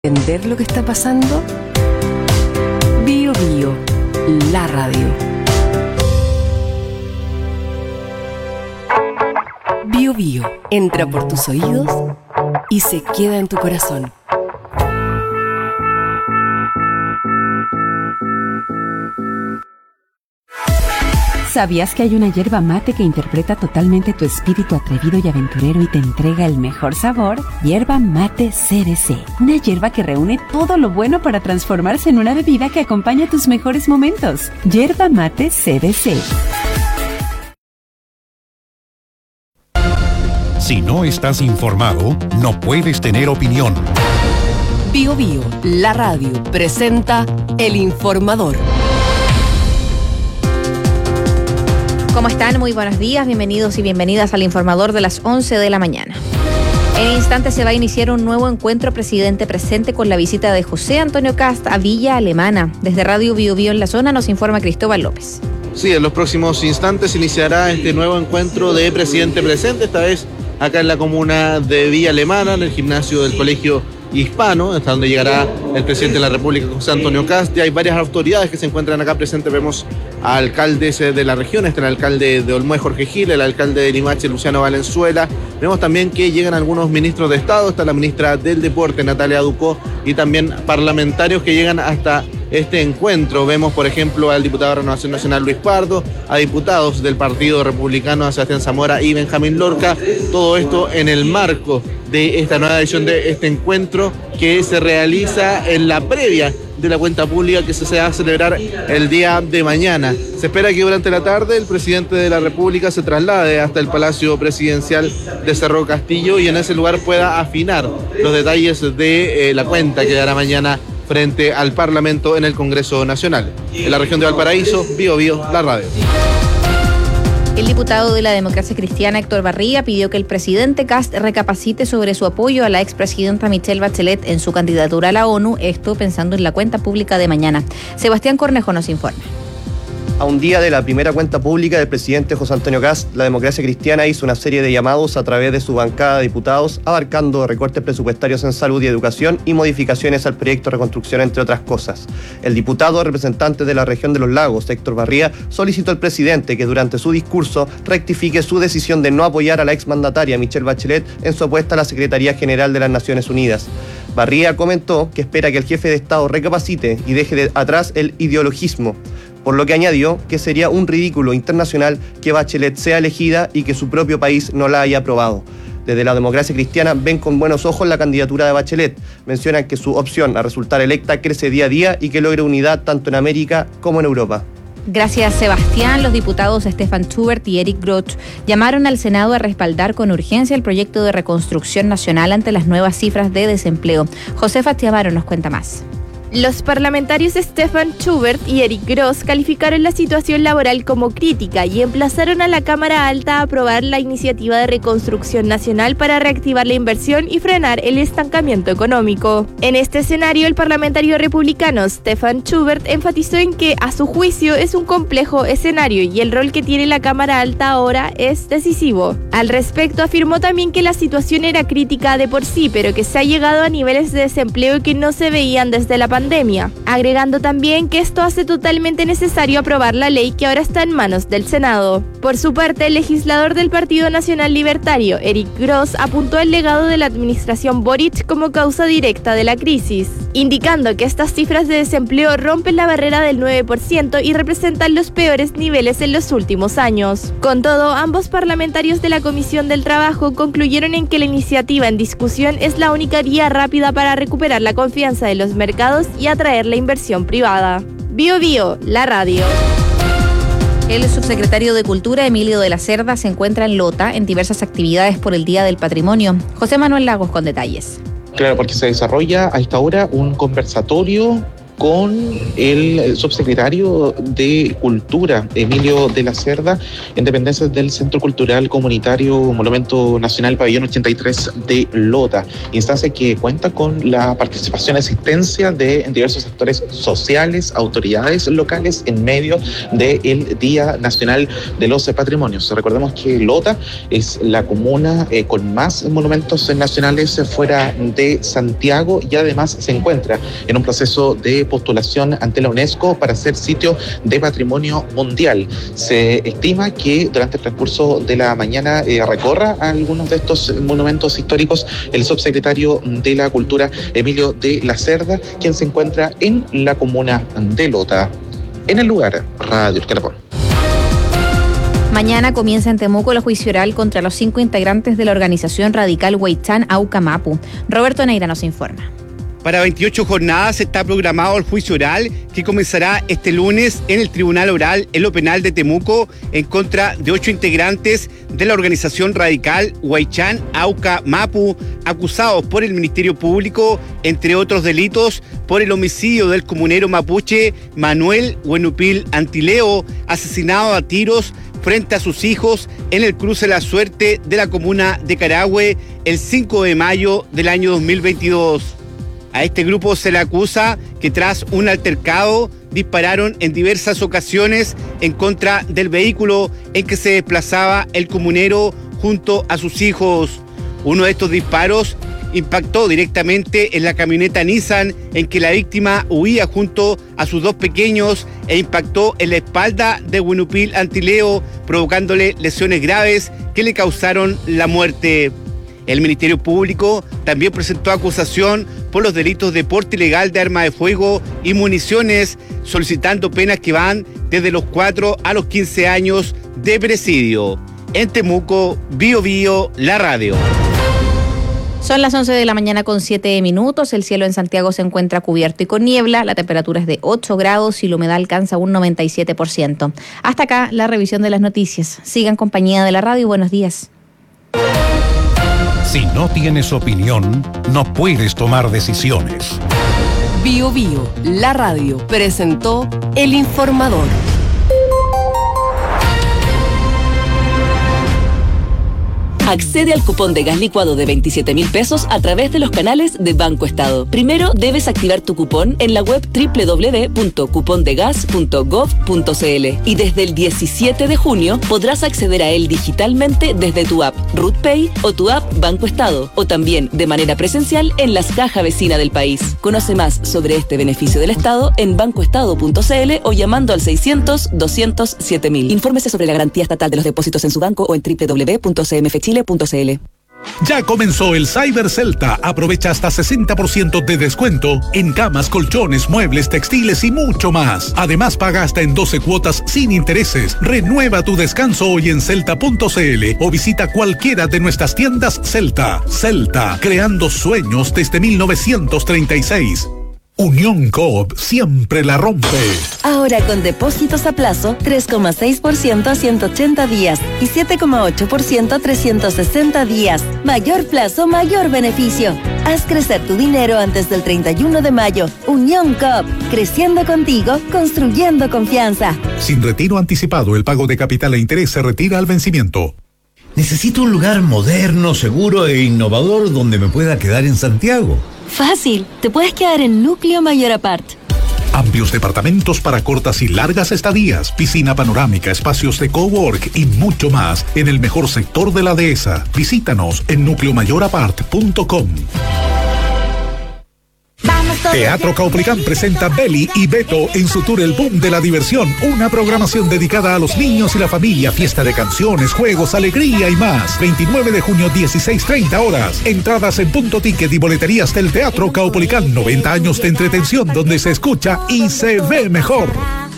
¿Entender lo que está pasando? Bio Bio, la radio. Bio Bio entra por tus oídos y se queda en tu corazón. ¿Sabías que hay una yerba mate que interpreta totalmente tu espíritu atrevido y aventurero y te entrega el mejor sabor? Yerba Mate CBC. Una yerba que reúne todo lo bueno para transformarse en una bebida que acompaña tus mejores momentos. Yerba Mate CBC. Si no estás informado, no puedes tener opinión. Bio Bio, la radio, presenta El Informador. ¿Cómo están? Muy buenos días, bienvenidos y bienvenidas al Informador de las 11 de la mañana. En instantes se va a iniciar un nuevo encuentro presidente presente con la visita de José Antonio Kast a Villa Alemana. Desde Radio Bio Bio en la zona nos informa Cristóbal López. Sí, en los próximos instantes iniciará este nuevo encuentro de presidente presente, esta vez acá en la comuna de Villa Alemana, en el gimnasio del Colegio Hispano, hasta donde llegará el presidente de la República, José Antonio Kast. Ya hay varias autoridades que se encuentran acá presentes. Vemos a alcaldes de la región, está el alcalde de Olmué, Jorge Gil, el alcalde de Limache, Luciano Valenzuela. Vemos también que llegan algunos ministros de Estado, está la ministra del Deporte, Natalia Ducó, y también parlamentarios que llegan hasta este encuentro. Vemos, por ejemplo, al diputado de Renovación Nacional, Luis Pardo, a diputados del Partido Republicano, a Sebastián Zamora y Benjamín Lorca. Todo esto en el marco de esta nueva edición de este encuentro que se realiza en la previa de la cuenta pública que se va a celebrar el día de mañana. Se espera que durante la tarde el presidente de la República se traslade hasta el Palacio Presidencial de Cerro Castillo y en ese lugar pueda afinar los detalles de la cuenta que dará mañana frente al Parlamento en el Congreso Nacional. En la región de Valparaíso, Bio Bio, la radio. El diputado de la Democracia Cristiana, Héctor Barría, pidió que el presidente Kast recapacite sobre su apoyo a la expresidenta Michelle Bachelet en su candidatura a la ONU, esto pensando en la cuenta pública de mañana. Sebastián Cornejo nos informa. A un día de la primera cuenta pública del presidente José Antonio Kast, la Democracia Cristiana hizo una serie de llamados a través de su bancada de diputados, abarcando recortes presupuestarios en salud y educación y modificaciones al proyecto de reconstrucción, entre otras cosas. El diputado representante de la región de los Lagos, Héctor Barría, solicitó al presidente que durante su discurso rectifique su decisión de no apoyar a la exmandataria Michelle Bachelet en su apuesta a la Secretaría General de las Naciones Unidas. Barría comentó que espera que el jefe de Estado recapacite y deje atrás el ideologismo, por lo que añadió que sería un ridículo internacional que Bachelet sea elegida y que su propio país no la haya aprobado. Desde la Democracia Cristiana ven con buenos ojos la candidatura de Bachelet. Mencionan que su opción a resultar electa crece día a día y que logre unidad tanto en América como en Europa. Gracias, Sebastián. Los diputados Stefan Schubert y Eric Groth llamaron al Senado a respaldar con urgencia el proyecto de reconstrucción nacional ante las nuevas cifras de desempleo. Josefa Tiamaro nos cuenta más. Los parlamentarios Stefan Schubert y Eric Groth calificaron la situación laboral como crítica y emplazaron a la Cámara Alta a aprobar la iniciativa de reconstrucción nacional para reactivar la inversión y frenar el estancamiento económico. En este escenario, el parlamentario republicano Stefan Schubert enfatizó en que, a su juicio, es un complejo escenario y el rol que tiene la Cámara Alta ahora es decisivo. Al respecto, afirmó también que la situación era crítica de por sí, pero que se ha llegado a niveles de desempleo que no se veían desde la pandemia, agregando también que esto hace totalmente necesario aprobar la ley que ahora está en manos del Senado. Por su parte, el legislador del Partido Nacional Libertario, Eric Groth, apuntó al legado de la administración Boric como causa directa de la crisis, indicando que estas cifras de desempleo rompen la barrera del 9% y representan los peores niveles en los últimos años. Con todo, ambos parlamentarios de la Comisión del Trabajo concluyeron en que la iniciativa en discusión es la única vía rápida para recuperar la confianza de los mercados y atraer la inversión privada. Bio Bio, la radio. El subsecretario de Cultura, Emilio de la Cerda, se encuentra en Lota en diversas actividades por el Día del Patrimonio. José Manuel Lagos con detalles. Claro, porque se desarrolla a esta hora un conversatorio con el subsecretario de Cultura, Emilio de la Cerda, en dependencias del Centro Cultural Comunitario Monumento Nacional Pabellón 83 de Lota, instancia que cuenta con la participación y asistencia de diversos actores sociales, autoridades locales en medio del Día Nacional de los Patrimonios. Recordemos que Lota es la comuna con más monumentos nacionales fuera de Santiago y además se encuentra en un proceso de postulación ante la UNESCO para ser sitio de patrimonio mundial. Se estima que durante el transcurso de la mañana recorra algunos de estos monumentos históricos el subsecretario de la Cultura, Emilio de la Cerda, quien se encuentra en la comuna de Lota. En el lugar, Radio El Carbón. Mañana comienza en Temuco el juicio oral contra los 5 integrantes de la organización radical Huaychán Auca Mapu. Roberto Neira nos informa. Para 28 jornadas está programado el juicio oral que comenzará este lunes en el Tribunal Oral en lo Penal de Temuco en contra de 8 integrantes de la organización radical Huaychán Auca Mapu, acusados por el Ministerio Público, entre otros delitos, por el homicidio del comunero mapuche Manuel Huenupil Antileo, asesinado a tiros frente a sus hijos en el cruce La Suerte de la comuna de Carahue el 5 de mayo del año 2022. A este grupo se le acusa que tras un altercado dispararon en diversas ocasiones en contra del vehículo en que se desplazaba el comunero junto a sus hijos. Uno de estos disparos impactó directamente en la camioneta Nissan en que la víctima huía junto a sus 2 pequeños e impactó en la espalda de Huenupil Antileo, provocándole lesiones graves que le causaron la muerte. El Ministerio Público también presentó acusación por los delitos de porte ilegal de arma de fuego y municiones, solicitando penas que van desde los 4 a los 15 años de presidio. En Temuco, Bío Bío, la radio. Son las 11 de la mañana con 7 minutos. El cielo en Santiago se encuentra cubierto y con niebla. La temperatura es de 8 grados y la humedad alcanza un 97%. Hasta acá la revisión de las noticias. Sigan compañía de la radio. Buenos días. Si no tienes opinión, no puedes tomar decisiones. Bío Bío, la radio, presentó El Informador. Accede al cupón de gas licuado de 27.000 pesos a través de los canales de Banco Estado. Primero debes activar tu cupón en la web www.cupondegas.gov.cl y desde el 17 de junio podrás acceder a él digitalmente desde tu app RootPay o tu app Banco Estado o también de manera presencial en las cajas vecinas del país. Conoce más sobre este beneficio del Estado en bancoestado.cl o llamando al 600-200-7000. Infórmese sobre la garantía estatal de los depósitos en su banco o en www.cmfchile.cl. Ya comenzó el Cyber Celta. Aprovecha hasta 60% de descuento en camas, colchones, muebles, textiles y mucho más. Además, paga hasta en 12 cuotas sin intereses. Renueva tu descanso hoy en celta.cl o visita cualquiera de nuestras tiendas Celta. Celta, creando sueños desde 1936. Unión Coop siempre la rompe. Ahora con depósitos a plazo 3,6% a 180 días y 7,8% a 360 días. Mayor plazo, mayor beneficio. Haz crecer tu dinero antes del 31 de mayo. Unión Coop, creciendo contigo, construyendo confianza. Sin retiro anticipado, el pago de capital e interés se retira al vencimiento. Necesito un lugar moderno, seguro e innovador donde me pueda quedar en Santiago. Fácil, te puedes quedar en Núcleo Mayor Apart. Amplios departamentos para cortas y largas estadías, piscina panorámica, espacios de cowork y mucho más en el mejor sector de la dehesa. Visítanos en nucleomayorapart.com. Teatro Caupolicán presenta Beli y Beto en su tour El Boom de la Diversión, una programación dedicada a los niños y la familia, fiesta de canciones, juegos, alegría y más. 29 de junio, 16:30 horas. Entradas en Punto Ticket y boleterías del Teatro Caupolicán. 90 años de entretención donde se escucha y se ve mejor.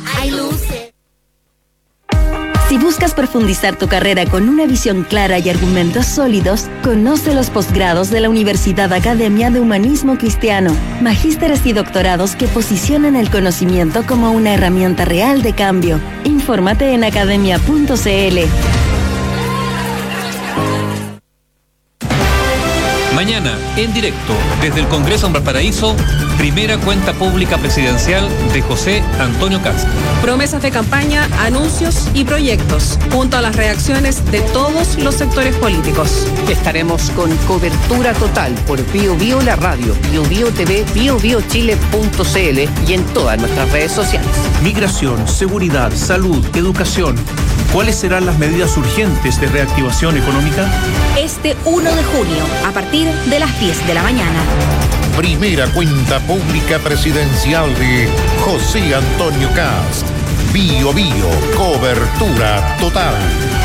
Si buscas profundizar tu carrera con una visión clara y argumentos sólidos, conoce los posgrados de la Universidad Academia de Humanismo Cristiano, magísteres y doctorados que posicionan el conocimiento como una herramienta real de cambio. Infórmate en academia.cl. Mañana, en directo, desde el Congreso en Valparaíso, primera cuenta pública presidencial de José Antonio Kast. Promesas de campaña, anuncios y proyectos, junto a las reacciones de todos los sectores políticos. Estaremos con cobertura total por Bio Bio la radio, Bio Bio TV, biobiochile.cl y en todas nuestras redes sociales. Migración, seguridad, salud, educación. ¿Cuáles serán las medidas urgentes de reactivación económica? Este 1 de junio, a partir de las 10 de la mañana. Primera cuenta pública presidencial de José Antonio Kast. Bio Bio, cobertura total.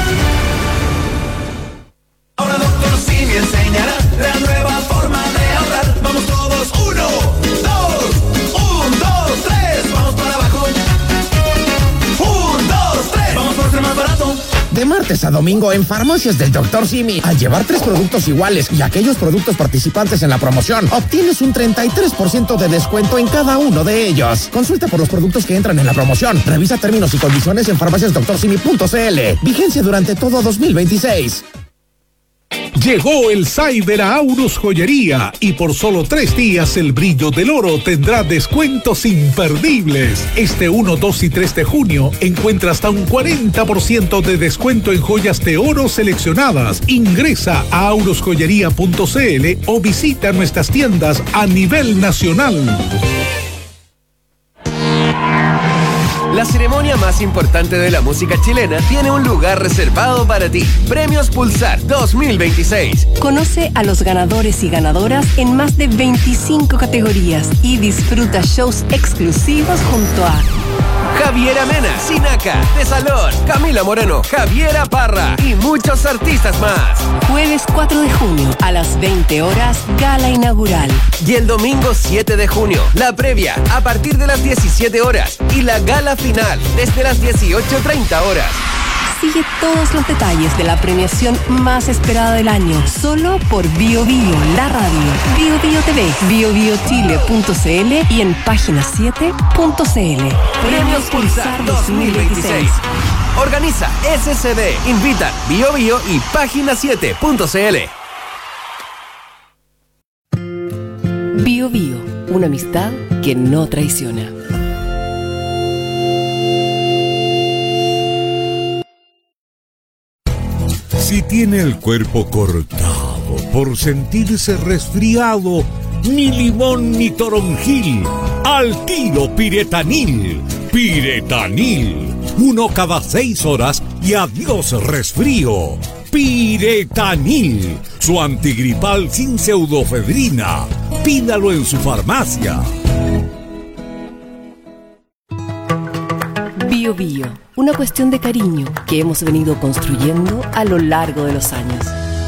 Ahora Dr. Simi enseñará la nueva forma de ahorrar. Vamos todos, 1, 2, 3, vamos para abajo. 1, 2, 3, vamos por ser más barato. De martes a domingo en Farmacias del Dr. Simi, al llevar 3 productos iguales y aquellos productos participantes en la promoción, obtienes un 33% de descuento en cada uno de ellos. Consulta por los productos que entran en la promoción. Revisa términos y condiciones en farmaciasdrsimi.cl. Vigencia durante todo 2026. Llegó el Cyber a Aurus Joyería y por solo 3 días el brillo del oro tendrá descuentos imperdibles. Este 1, 2 y 3 de junio encuentra hasta un 40% de descuento en joyas de oro seleccionadas. Ingresa a aurusjoyería.cl o visita nuestras tiendas a nivel nacional. La ceremonia más importante de la música chilena tiene un lugar reservado para ti. Premios Pulsar 2026. Conoce a los ganadores y ganadoras en más de 25 categorías y disfruta shows exclusivos junto a Javiera Mena, Sinaca, De Salón, Camila Moreno, Javiera Parra y muchos artistas más. Jueves 4 de junio a las 20 horas, gala inaugural. Y el domingo 7 de junio, la previa a partir de las 17 horas y la gala final desde las 18:30 horas. Sigue todos los detalles de la premiación más esperada del año, solo por Bio Bio, la radio, Bio Bio TV, biobiochile.cl y en página7.cl. Premios Pulsar 2026. Organiza SCD, invita Bio Bio y página7.cl. Bio Bio, una amistad que no traiciona. Si tiene el cuerpo cortado por sentirse resfriado, ni limón ni toronjil, al tiro Piretanil. Piretanil, 1 cada 6 horas y adiós resfrío. Piretanil, su antigripal sin pseudofedrina. Pídalo en su farmacia. Bio Bio, una cuestión de cariño que hemos venido construyendo a lo largo de los años.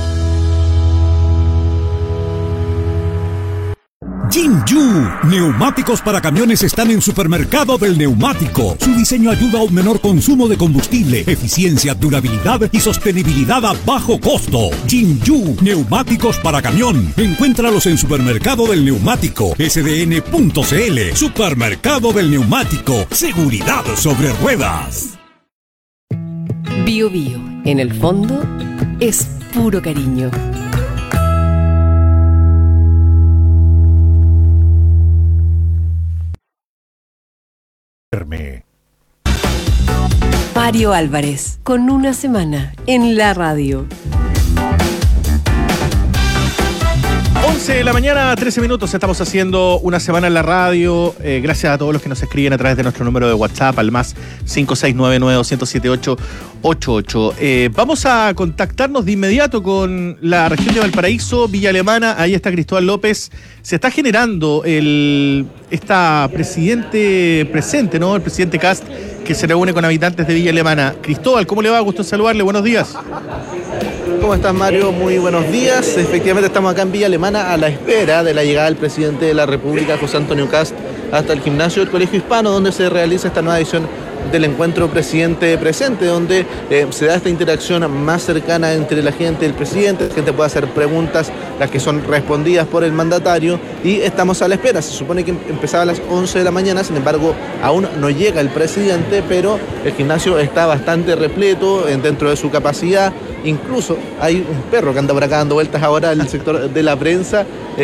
Jinju, neumáticos para camiones están en Supermercado del Neumático. Su diseño ayuda a un menor consumo de combustible, eficiencia, durabilidad y sostenibilidad a bajo costo. Jinju, neumáticos para camión. Encuéntralos en Supermercado del Neumático, sdn.cl. Supermercado del Neumático, seguridad sobre ruedas. Bio Bio, en el fondo, es puro cariño. Mario Álvarez, con una semana en la radio. 11 de la mañana, 13 minutos. Estamos haciendo una semana en la radio. Gracias a todos los que nos escriben a través de nuestro número de WhatsApp al más 5699-207-888. Vamos a contactarnos de inmediato con la región de Valparaíso, Villa Alemana. Ahí está Cristóbal López. Se está generando esta presidente presente, ¿no? El presidente Kast, que se reúne con habitantes de Villa Alemana. Cristóbal, ¿cómo le va? Gusto saludarle. Buenos días. ¿Cómo estás, Mario? Muy buenos días. Efectivamente estamos acá en Villa Alemana a la espera de la llegada del presidente de la República, José Antonio Kast, hasta el gimnasio del Colegio Hispano, donde se realiza esta nueva edición del encuentro presidente-presente, donde se da esta interacción más cercana entre la gente y el presidente. La gente puede hacer preguntas, las que son respondidas por el mandatario, y estamos a la espera. Se supone que empezaba a las 11 de la mañana, sin embargo, aún no llega el presidente, pero el gimnasio está bastante repleto dentro de su capacidad. Incluso hay un perro que anda por acá dando vueltas ahora en el sector de la prensa.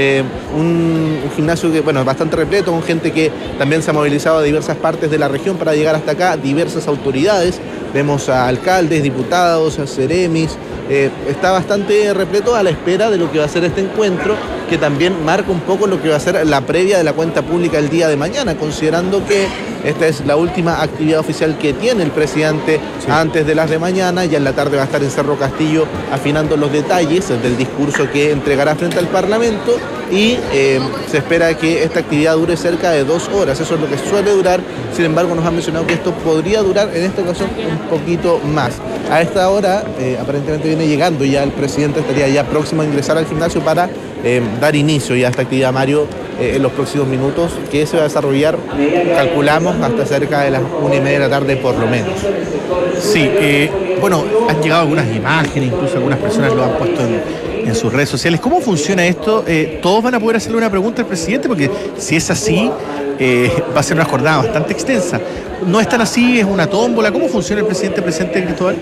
Un gimnasio que, bueno, bastante repleto, con gente que también se ha movilizado de diversas partes de la región para llegar hasta acá, diversas autoridades. Vemos a alcaldes, diputados, a seremis. Está bastante repleto a la espera de lo que va a ser este encuentro, que también marca un poco lo que va a ser la previa de la cuenta pública el día de mañana, considerando que esta es la última actividad oficial que tiene el presidente antes de las de mañana. Ya en la tarde va a estar en Cerro Castillo afinando los detalles del discurso que entregará frente al Parlamento, y se espera que esta actividad dure cerca de 2 horas. Eso es lo que suele durar. Sin embargo, nos han mencionado que esto podría durar en esta ocasión un poquito más. A esta hora aparentemente viene llegando ya el presidente, estaría ya próximo a ingresar al gimnasio para dar inicio ya a esta actividad, Mario, en los próximos minutos, que se va a desarrollar, calculamos, hasta cerca de las 1:30 de la tarde por lo menos. Sí, bueno, han llegado algunas imágenes, incluso algunas personas lo han puesto en sus redes sociales. ¿Cómo funciona esto? ¿Todos van a poder hacerle una pregunta al presidente? Porque si es así, va a ser una jornada bastante extensa. ¿No es tan así? ¿Es una tómbola? ¿Cómo funciona el presidente presente, Cristóbal?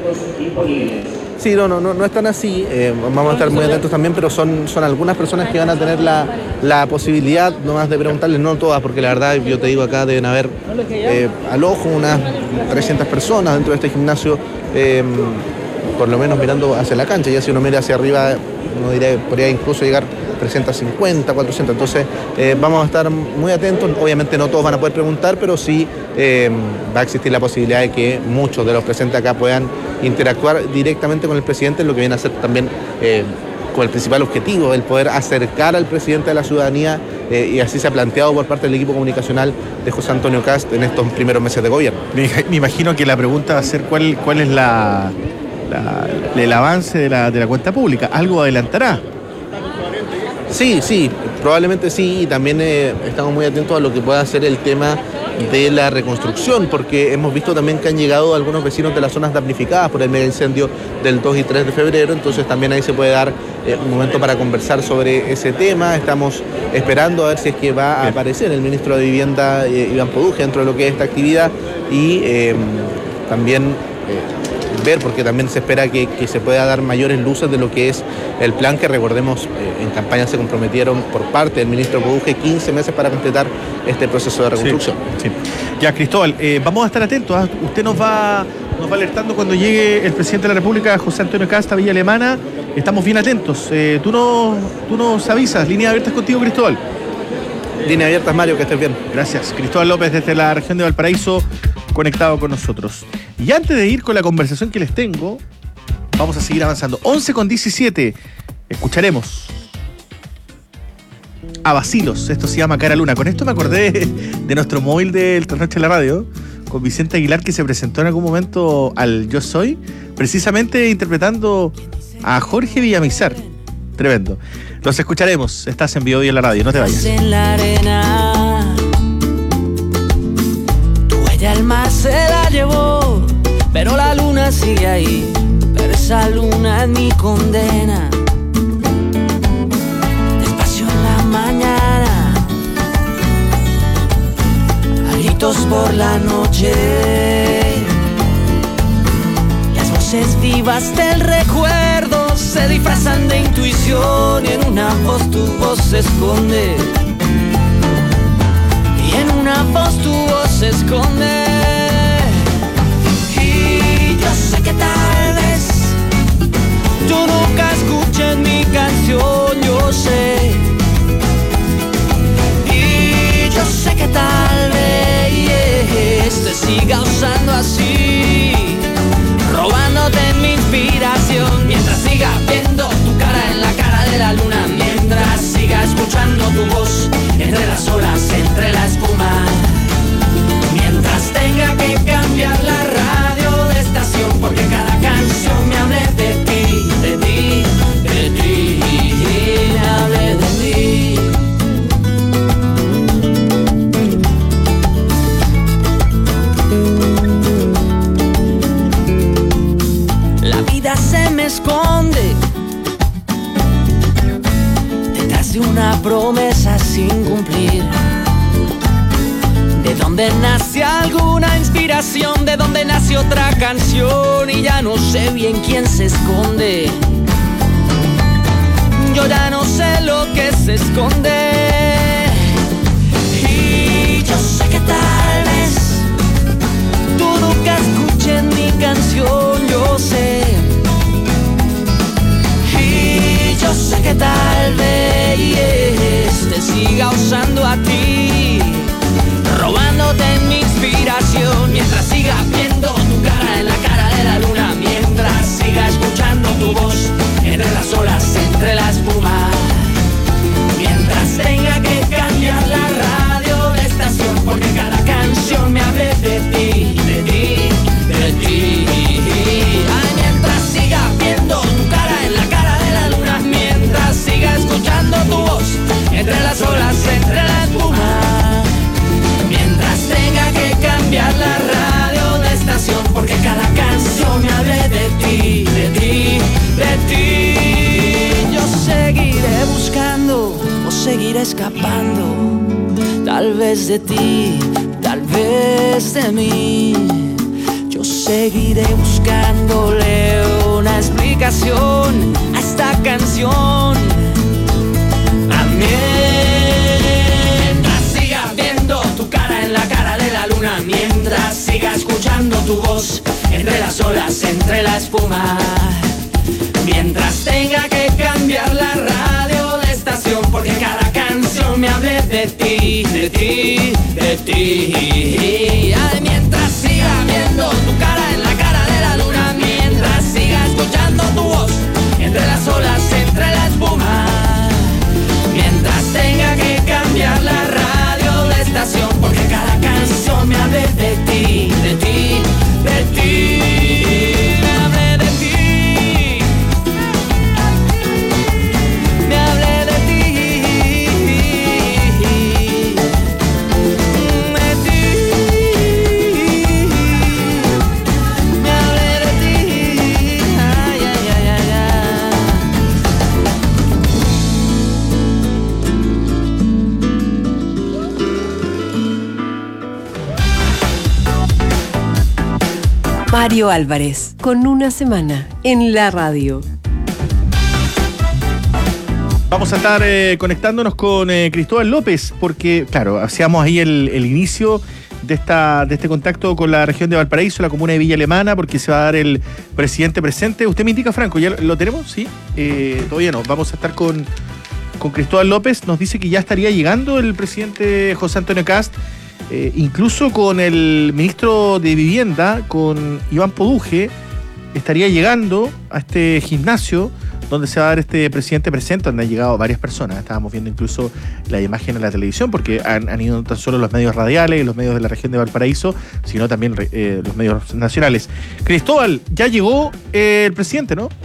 Sí, no es tan así. Vamos a estar muy atentos también, pero son algunas personas que van a tener la posibilidad nomás de preguntarles, no todas, porque la verdad, yo te digo, acá deben haber al ojo unas 300 personas dentro de este gimnasio, por lo menos mirando hacia la cancha. Ya si uno mira hacia arriba, uno podría incluso llegar 350, 400. Entonces vamos a estar muy atentos. Obviamente no todos van a poder preguntar, pero sí va a existir la posibilidad de que muchos de los presentes acá puedan interactuar directamente con el presidente, lo que viene a ser también con el principal objetivo, el poder acercar al presidente a la ciudadanía, y así se ha planteado por parte del equipo comunicacional de José Antonio Kast en estos primeros meses de gobierno. Me imagino que la pregunta va a ser cuál es el avance de la cuenta pública. ¿Algo adelantará? Sí, probablemente sí, y también estamos muy atentos a lo que pueda ser el tema de la reconstrucción, porque hemos visto también que han llegado algunos vecinos de las zonas damnificadas por el mega incendio del 2 y 3 de febrero, entonces también ahí se puede dar un momento para conversar sobre ese tema. Estamos esperando a ver si es que va a aparecer el ministro de Vivienda, Iván Poduje, dentro de lo que es esta actividad, y también ver, porque también se espera que se pueda dar mayores luces de lo que es el plan, que recordemos, en campaña se comprometieron por parte del ministro Poduje 15 meses para completar este proceso de reconstrucción. Sí. Ya, Cristóbal, vamos a estar atentos. Usted nos va alertando cuando llegue el presidente de la República, José Antonio Kast, a Villa Alemana. Estamos bien atentos. Tú nos avisas. Líneas abiertas contigo, Cristóbal. Líneas abiertas, Mario, que estés bien. Gracias. Cristóbal López, desde la región de Valparaíso, conectado con nosotros. Y antes de ir con la conversación que les tengo, vamos a seguir avanzando. 11:17, escucharemos a Bacilos. Esto se llama Cara Luna. Con esto me acordé de nuestro móvil del Trasnoche en la Radio, con Vicente Aguilar, que se presentó en algún momento al Yo Soy, precisamente interpretando a Jorge Villamizar. Tremendo. Los escucharemos. Estás en Bio Bio en la Radio, no te vayas. En la arena, tu huella al mar se la llevó, pero la luna sigue ahí, pero esa luna es mi condena. Despacio en la mañana, a gritos por la noche, las voces vivas del recuerdo se disfrazan de intuición, y en una voz tu voz se esconde, y en una voz tu voz se esconde. Y yo sé que tal vez tú nunca escuches mi canción, yo sé. Y yo sé que tal vez te siga usando así, robándote mi inspiración, mientras siga viendo tu cara en la cara de la luna, mientras siga escuchando tu voz donde nace alguna inspiración, de donde nace otra canción y ya no sé bien quién se esconde. Yo ya no sé lo que se esconde. Y yo sé que tal vez tú nunca escuches mi canción, yo sé. Y yo sé que tal vez te siga usando a ti, robándote mi inspiración, mientras siga viendo tu cara en la cara de la luna, mientras siga escuchando tu voz entre las olas, entre la espuma, mientras tenga que cambiar la radio de estación, porque cada canción me hable de ti, de ti, de ti. Ay, mientras siga viendo tu cara en la cara de la luna, mientras siga escuchando tu voz entre las olas, entre la espuma, mientras tenga que cambiar la radio de estación, porque cada canción me hable de ti, de ti, de ti. Yo seguiré buscando o seguiré escapando, tal vez de ti, tal vez de mí. Yo seguiré buscándole una explicación a esta canción. Mientras siga viendo tu cara en la cara de la luna, mientras siga escuchando tu voz entre las olas, entre la espuma, mientras tenga que cambiar la radio de estación, porque cada canción me hable de ti, de ti, de ti. Ay, mientras siga viendo tu cara en la cara de la luna, mientras siga escuchando tu voz entre las olas, entre la espuma, mientras tenga que cambiar la radio de estación, porque cada canción me hable de ti, de ti, de ti. Me hable de ti, me hable de ti, de ti, me hable de ti. Ay, ay, ay, ay, ay. Mario Álvarez, con una semana en la radio. Vamos a estar conectándonos con Cristóbal López, porque, claro, hacíamos ahí el inicio de este contacto con la región de Valparaíso, la comuna de Villa Alemana, porque se va a dar el presidente presente. Usted me indica, Franco, ¿ya lo tenemos? Sí, todavía no. Vamos a estar con Cristóbal López. Nos dice que ya estaría llegando el presidente José Antonio Kast, incluso con el ministro de Vivienda, con Iván Poduje, estaría llegando a este gimnasio donde se va a dar este presidente presente, donde han llegado varias personas. Estábamos viendo incluso la imagen en la televisión, porque han ido no tan solo los medios radiales, los medios de la región de Valparaíso, sino también los medios nacionales. Cristóbal, ya llegó el presidente, ¿no?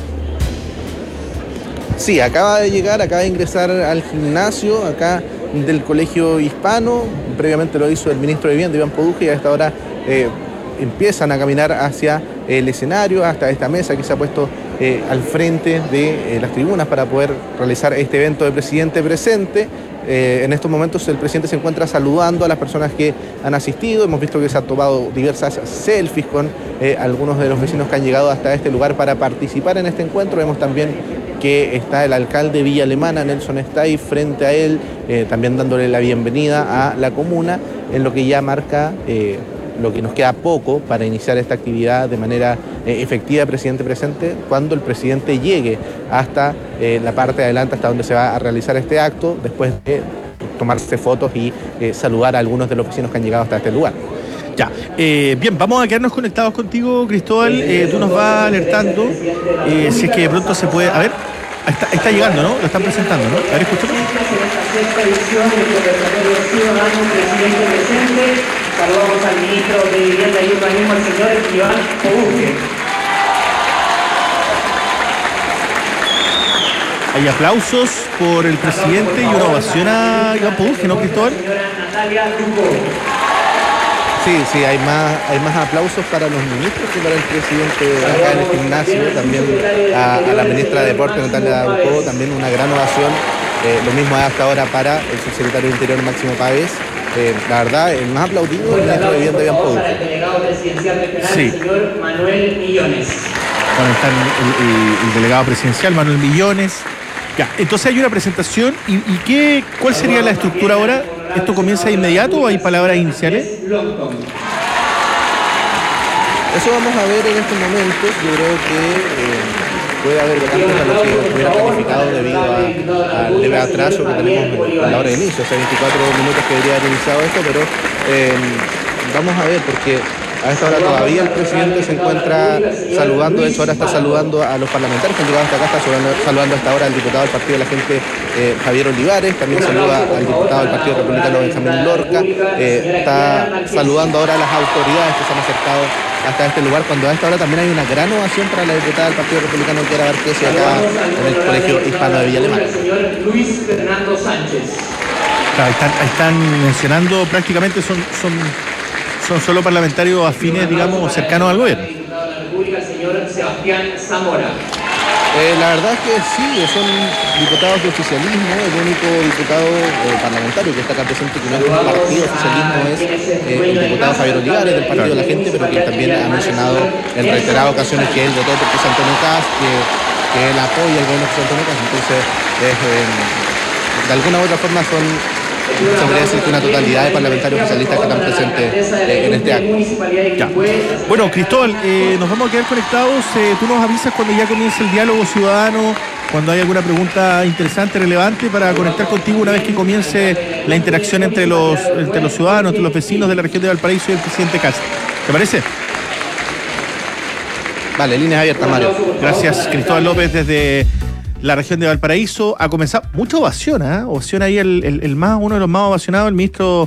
Sí, acaba de llegar, acaba de ingresar al gimnasio, acá del Colegio Hispano. Previamente lo hizo el ministro de Vivienda, Iván Poduje, y a esta hora empiezan a caminar hacia el escenario, hasta esta mesa que se ha puesto al frente de las tribunas para poder realizar este evento de presidente presente. En estos momentos el presidente se encuentra saludando a las personas que han asistido. Hemos visto que se han tomado diversas selfies con algunos de los vecinos que han llegado hasta este lugar para participar en este encuentro. Vemos también que está el alcalde de Villa Alemana, Nelson Stay, frente a él, también dándole la bienvenida a la comuna, en lo que ya marca lo que nos queda poco para iniciar esta actividad de manera efectiva de presidente presente, cuando el presidente llegue hasta la parte de adelante, hasta donde se va a realizar este acto, después de tomarse fotos y saludar a algunos de los vecinos que han llegado hasta este lugar. Ya, bien, vamos a quedarnos conectados contigo, Cristóbal. Tú nos vas alertando si es que de pronto se puede... A ver, está llegando, ¿no? Lo están presentando, ¿no? A ver, escuchamos. Saludamos al ministro de Vivienda y Urbanismo, el señor Iván Poduje. Hay aplausos por el presidente y una ovación a Iván Poduje, ¿no, Cristóbal? Sí, hay más aplausos para los ministros que para el presidente acá en el gimnasio, también a la ministra de Deporte, Natalia Ducó, también una gran ovación. Lo mismo hasta ahora para el subsecretario de Interior, Máximo Páez, la verdad, el más aplaudido es el ministro de Vivienda, Iván Produjo. El delegado presidencial regional, Sí. el señor Manuel Millones. Bueno, está el delegado presidencial, Manuel Millones. Ya, entonces hay una presentación. ¿Y cuál sería la estructura ahora? ¿Esto comienza de inmediato o hay palabras iniciales? Eso vamos a ver en estos momentos. Yo creo que puede haber vacantes a los que hubiera planificado debido al leve atraso que tenemos a la hora de inicio. Hace 24 minutos que debería haber iniciado esto, pero vamos a ver, porque a esta hora todavía el presidente se encuentra saludando. De hecho, ahora está saludando a los parlamentarios que han llegado hasta acá. Está saludando hasta ahora al diputado del Partido de la Gente, Javier Olivares. También saluda al diputado del Partido Republicano, Benjamín Lorca. Está saludando ahora a las autoridades que se han acercado hasta este lugar, cuando a esta hora también hay una gran ovación para la diputada del Partido Republicano, Kiara Barquesi, acá en el Colegio Hispano de Villa Alemana. El señor Luis Fernando Sánchez. Claro, están mencionando, prácticamente son solo parlamentarios afines, digamos, cercanos al gobierno. El diputado de la República, el señor Sebastián Zamora. La verdad es que sí, son diputados de oficialismo. El único diputado parlamentario que está acá presente que no es un partido oficialismo es el diputado Javier Olivares del Partido de la Gente, pero que también ha mencionado en reiteradas ocasiones que él votó por José Antonio Kast, que él apoya el gobierno de José Antonio Kast. Entonces, de alguna u otra forma se podría decir que una totalidad de parlamentarios socialistas que están presentes en este acto. Ya. Bueno, Cristóbal, nos vamos a quedar conectados. Tú nos avisas cuando ya comience el diálogo ciudadano, cuando hay alguna pregunta interesante, relevante, para conectar contigo una vez que comience la interacción entre los ciudadanos, entre los vecinos de la región de Valparaíso y el presidente Kast. ¿Te parece? Vale, líneas abiertas, Mario. Gracias, Cristóbal López, desde la región de Valparaíso. Ha comenzado mucha ovación, ovación ahí uno de los más ovacionados, el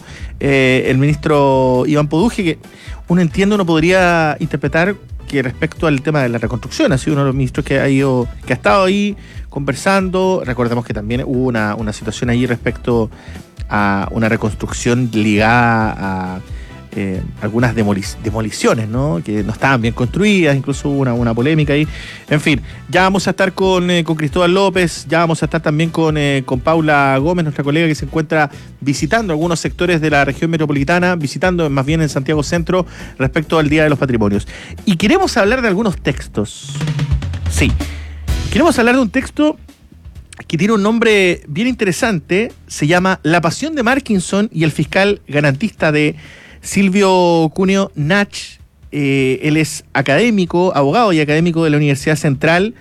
ministro Iván Produjo, que uno podría interpretar que respecto al tema de la reconstrucción ha sido uno de los ministros que ha estado ahí conversando. Recordemos que también hubo una situación ahí respecto a una reconstrucción ligada a algunas demoliciones, ¿no? Que no estaban bien construidas, incluso hubo una polémica ahí. En fin, ya vamos a estar con Cristóbal López, ya vamos a estar también con Paula Gómez, nuestra colega que se encuentra visitando algunos sectores de la región metropolitana, visitando más bien en Santiago Centro respecto al Día de los Patrimonios. Y queremos hablar de algunos textos. Sí, queremos hablar de un texto que tiene un nombre bien interesante, se llama La pasión de Markinson y el fiscal garantista, de Silvio Cuneo Nach. Él es académico, abogado y académico de la Universidad Central,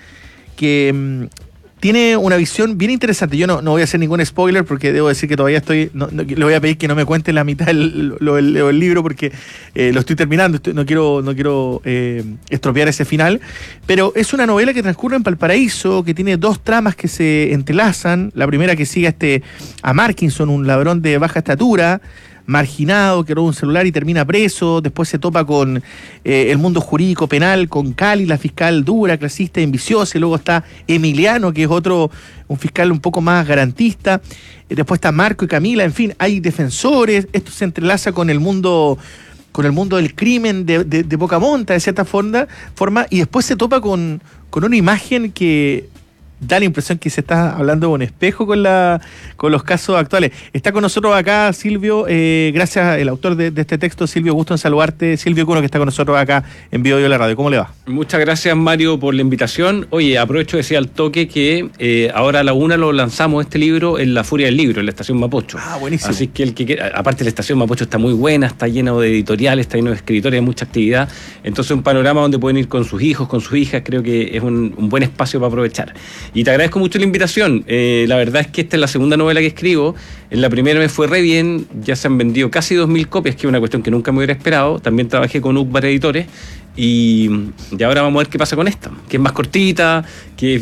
que tiene una visión bien interesante. Yo no voy a hacer ningún spoiler porque debo decir que todavía le voy a pedir que no me cuente la mitad del libro porque lo estoy terminando, no quiero estropear ese final, pero es una novela que transcurre en Valparaíso, que tiene dos tramas que se entrelazan. La primera, que sigue a Markinson, un ladrón de baja estatura, marginado, que roba un celular y termina preso. Después se topa con el mundo jurídico penal, con Cali, la fiscal dura, clasista y ambiciosa, y luego está Emiliano, que es un fiscal un poco más garantista. Después está Marco y Camila. En fin, hay defensores. Esto se entrelaza con el mundo del crimen de poca monta, de cierta forma, y después se topa con una imagen que da la impresión que se está hablando de un espejo con los casos actuales. Está con nosotros acá Silvio, gracias, el autor de este texto. Silvio, gusto en saludarte. Silvio Cuneo, que está con nosotros acá en Bio la Radio. ¿Cómo le va? Muchas gracias, Mario, por la invitación. Oye, aprovecho de decir al toque que ahora a la una lo lanzamos este libro en La Furia del Libro, en la Estación Mapocho. Ah, buenísimo. Así que aparte la Estación Mapocho está muy buena, está llena de editoriales, está lleno de escritores, hay mucha actividad. Entonces un panorama donde pueden ir con sus hijos, con sus hijas, creo que es un buen espacio para aprovechar. Y te agradezco mucho la invitación. La verdad es que esta es la segunda novela que escribo. En la primera me fue re bien, ya se han vendido casi 2.000 copias, que es una cuestión que nunca me hubiera esperado. También trabajé con Ucbar Editores y ahora vamos a ver qué pasa con esta, que es más cortita, que